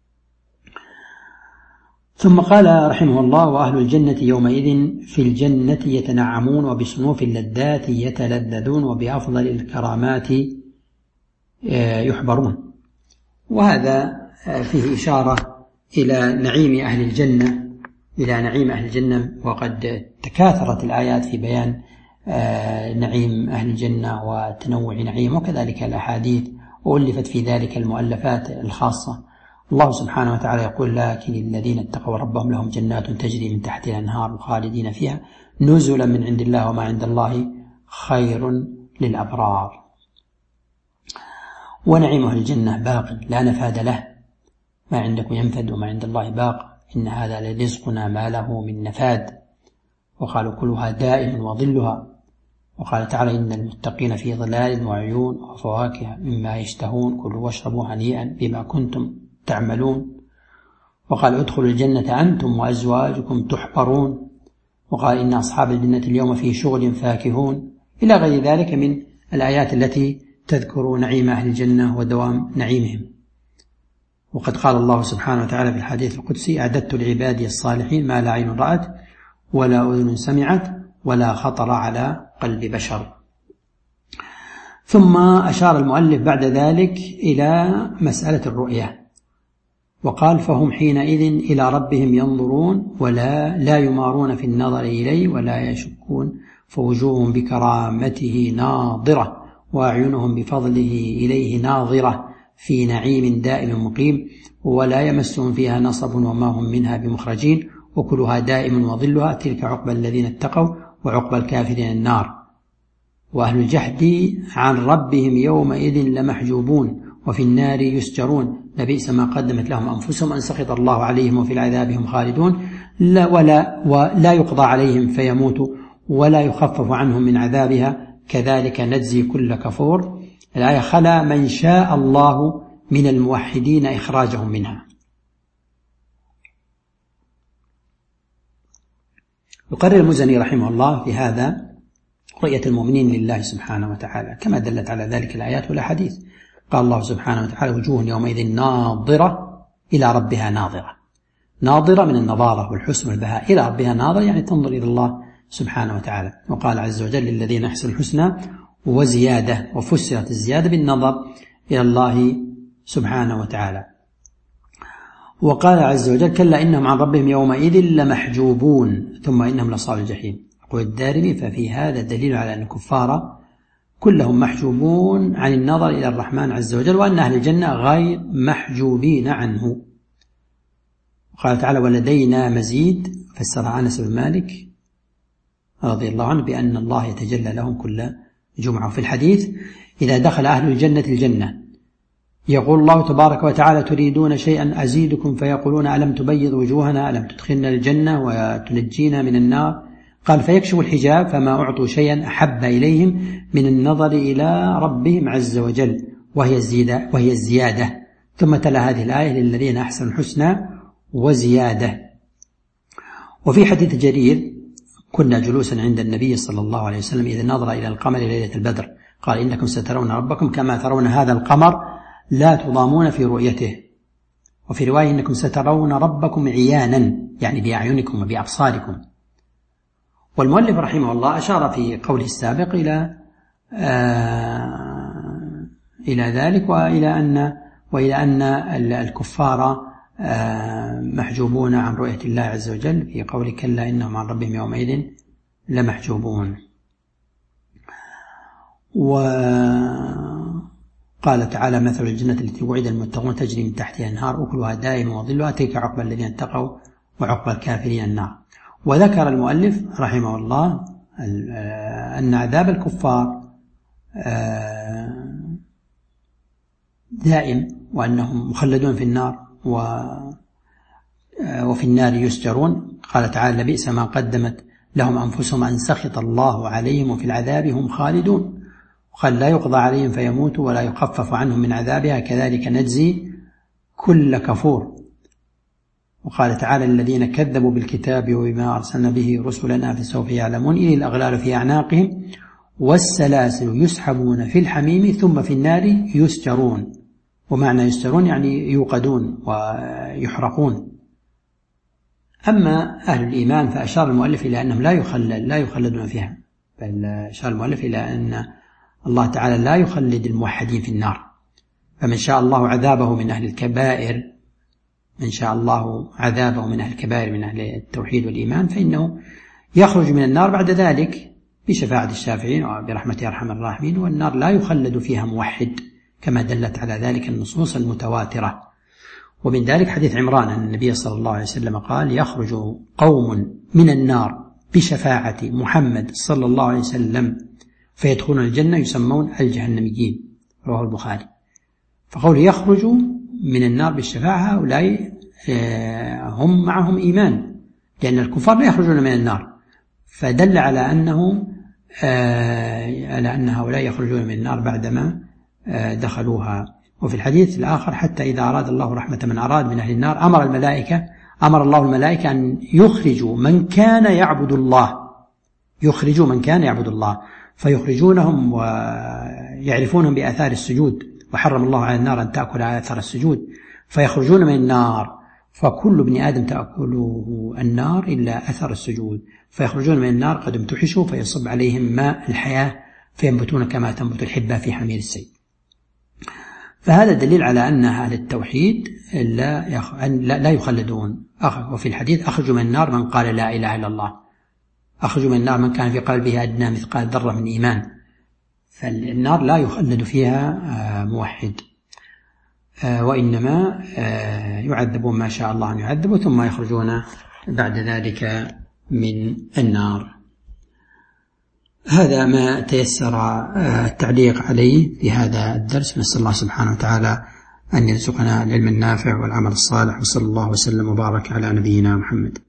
ثم قال رحمه الله: وأهل الجنة يومئذ في الجنة يتنعمون، وبصنوف اللذات يتلذذون، وبأفضل الكرامات يحبرون. وهذا فيه إشارة إلى نعيم أهل الجنة، وقد تكاثرت الآيات في بيان نعيم أهل الجنة وتنوع نعيم، وكذلك الأحاديث، وألفت في ذلك المؤلفات الخاصة. الله سبحانه وتعالى يقول: لكن الذين اتقوا ربهم لهم جنات تجري من تحتها الأنهار خالدين فيها نزلا من عند الله، وما عند الله خير للأبرار. ونعيم أهل الجنة باق لا نفاد له، ما عندكم ينفد وما عند الله باق، إن هذا لرزقنا ما له من نفاد. وقالوا: كلها دائم وظلها. وقال تعالى: إن المتقين في ظلال وعيون وفواكه مما يشتهون، كلوا واشربوا هنيئا بما كنتم تعملون. وقال: ادخلوا الجنة أنتم وأزواجكم تحبرون. وقال: إن أصحاب الجنة اليوم في شغل فاكهون، إلى غير ذلك من الآيات التي تذكر نعيم أهل الجنة ودوام نعيمهم. وقد قال الله سبحانه وتعالى في الحديث القدسي: أعددت لعبادي الصالحين ما لا عين رأت ولا أذن سمعت ولا خطر على قلب بشر. ثم أشار المؤلف بعد ذلك إلى مسألة الرؤية، وقال: فهم حينئذ إلى ربهم ينظرون ولا يمارون في النظر إليه ولا يشكون، فوجوههم بكرامته ناظرة وأعينهم بفضله إليه ناظرة في نعيم دائم مقيم، ولا يمسهم فيها نصب وما هم منها بمخرجين، وكلها دائم وظلها، تلك عقبى الذين اتقوا وعقبى الكافرين النار. وأهل الجحد عن ربهم يومئذ لمحجوبون وفي النار يسجرون، لبئس ما قدمت لهم أنفسهم أن سخط الله عليهم وفي العذاب هم خالدون، ولا يقضى عليهم فيموتوا ولا يخفف عنهم من عذابها، كذلك نجزي كل كفور. الآية: خلا من شاء الله من الموحدين إخراجهم منها. يقرر المزني رحمه الله في هذا رؤية المؤمنين لله سبحانه وتعالى كما دلت على ذلك الآيات والأحاديث. قال الله سبحانه وتعالى: وجوه يومئذ ناظرة إلى ربها ناظرة. ناظرة من النظارة والحسن والبهاء، إلى ربها ناظرة يعني تنظر إلى الله سبحانه وتعالى. وقال عز وجل: للذين أحسنوا الحسنى وزيادة، وفسرت الزيادة بالنظر إلى الله سبحانه وتعالى. وقال عز وجل: كلا إنهم عن ربهم يومئذ لمحجوبون ثم إنهم لصال الجحيم. يقول الدارمي: ففي هذا دليل على أن الكفار كلهم محجوبون عن النظر إلى الرحمن عز وجل، وأن أهل الجنة غير محجوبين عنه. قال تعالى: ولدينا مزيد، فسرها أنس بن مالك رضي الله عنه بأن الله يتجلى لهم كل جمعة. في الحديث: إذا دخل أهل الجنة يقول الله تبارك وتعالى: تريدون شيئا أزيدكم، فيقولون: ألم تبيض وجوهنا، ألم تدخلنا الجنة وتنجينا من النار؟ قال: فيكشف الحجاب، فما أعطوا شيئا أحب إليهم من النظر إلى ربهم عز وجل، وهي الزيادة. ثم تلا هذه الآية: للذين أحسنوا الحسنى وزيادة. وفي حديث جرير: كنا جلوسا عند النبي صلى الله عليه وسلم إذا نظر إلى القمر ليلة البدر قال: إنكم سترون ربكم كما ترون هذا القمر لا تضامون في رؤيته. وفي رواية: إنكم سترون ربكم عيانا، يعني بأعينكم وبأبصاركم. والمؤلف رحمه الله أشار في قوله السابق إلى ذلك، وإلى أن الكفار محجوبون عن رؤية الله عز وجل في قول: كلا إنهم عن ربهم يومئذ لمحجوبون. وقال تعالى: مثل الجنة التي وعد المتقون تجري من تحتها الأنهار أكلها دائم وظلها، تلك عقبى الذين اتقوا وعقبى الكافرين النار. وذكر المؤلف رحمه الله أن عذاب الكفار دائم وأنهم مخلدون في النار وفي النار يسجرون. قال تعالى: لبئس ما قدمت لهم أنفسهم أن سخط الله عليهم وفي العذاب هم خالدون. وقال: لا يقضى عليهم فيموتوا ولا يخفف عنهم من عذابها كذلك نجزي كل كفور. وقال تعالى: الذين كذبوا بالكتاب وبما أرسلنا به رسلنا فسوف يعلمون إذ الأغلال في أعناقهم والسلاسل يسحبون في الحميم ثم في النار يسجرون. ومعنى يسجرون يعني يوقدون ويحرقون. أما أهل الإيمان فأشار المؤلف إلى أنهم لا يخلدون فيها، بل أشار المؤلف إلى أن الله تعالى لا يخلد الموحدين في النار. فمن شاء الله عذابه من أهل الكبائر، من شاء الله عذابه من أهل الكبائر من أهل التوحيد والإيمان فإنه يخرج من النار بعد ذلك بشفاعة الشافعين وبرحمته أرحم الراحمين. والنار لا يخلد فيها موحد كما دلت على ذلك النصوص المتواترة. ومن ذلك حديث عمران أن النبي صلى الله عليه وسلم قال: يخرج قوم من النار بشفاعة محمد صلى الله عليه وسلم فيدخلون الجنة يسمون الجهنميين. رواه البخاري. فقول يخرج من النار بالشفاعة هؤلاء هم معهم إيمان، لأن الكفار لا يخرجون من النار، فدل على أن هؤلاء يخرجون من النار بعدما دخلوها. وفي الحديث الآخر: حتى إذا أراد الله رحمة من أراد من أهل النار أمر الله الملائكة أن يخرجوا من كان يعبد الله فيخرجونهم ويعرفونهم بآثار السجود، وحرم الله على النار أن تأكل على أثر السجود، فيخرجون من النار فكل ابن آدم تأكله النار إلا أثر السجود، فيخرجون من النار قد امتحشوا فيصب عليهم ماء الحياة فينبتون كما تنبت الحبة في حمير السيل. فهذا دليل على أن أهل التوحيد لا يخلدون. وفي الحديث: أخرجوا من النار من قال لا إله إلا الله، أخرجوا من النار من كان في قلبه أدنى مثقال ذرة من إيمان. فالنار لا يخلد فيها موحد، وإنما يعذبون ما شاء الله أن يعذبوا ثم يخرجون بعد ذلك من النار. هذا ما تيسر التعليق عليه في هذا الدرس. نسأل الله سبحانه وتعالى أن يرزقنا العلم النافع والعمل الصالح، وصلى الله وسلم وبارك على نبينا محمد.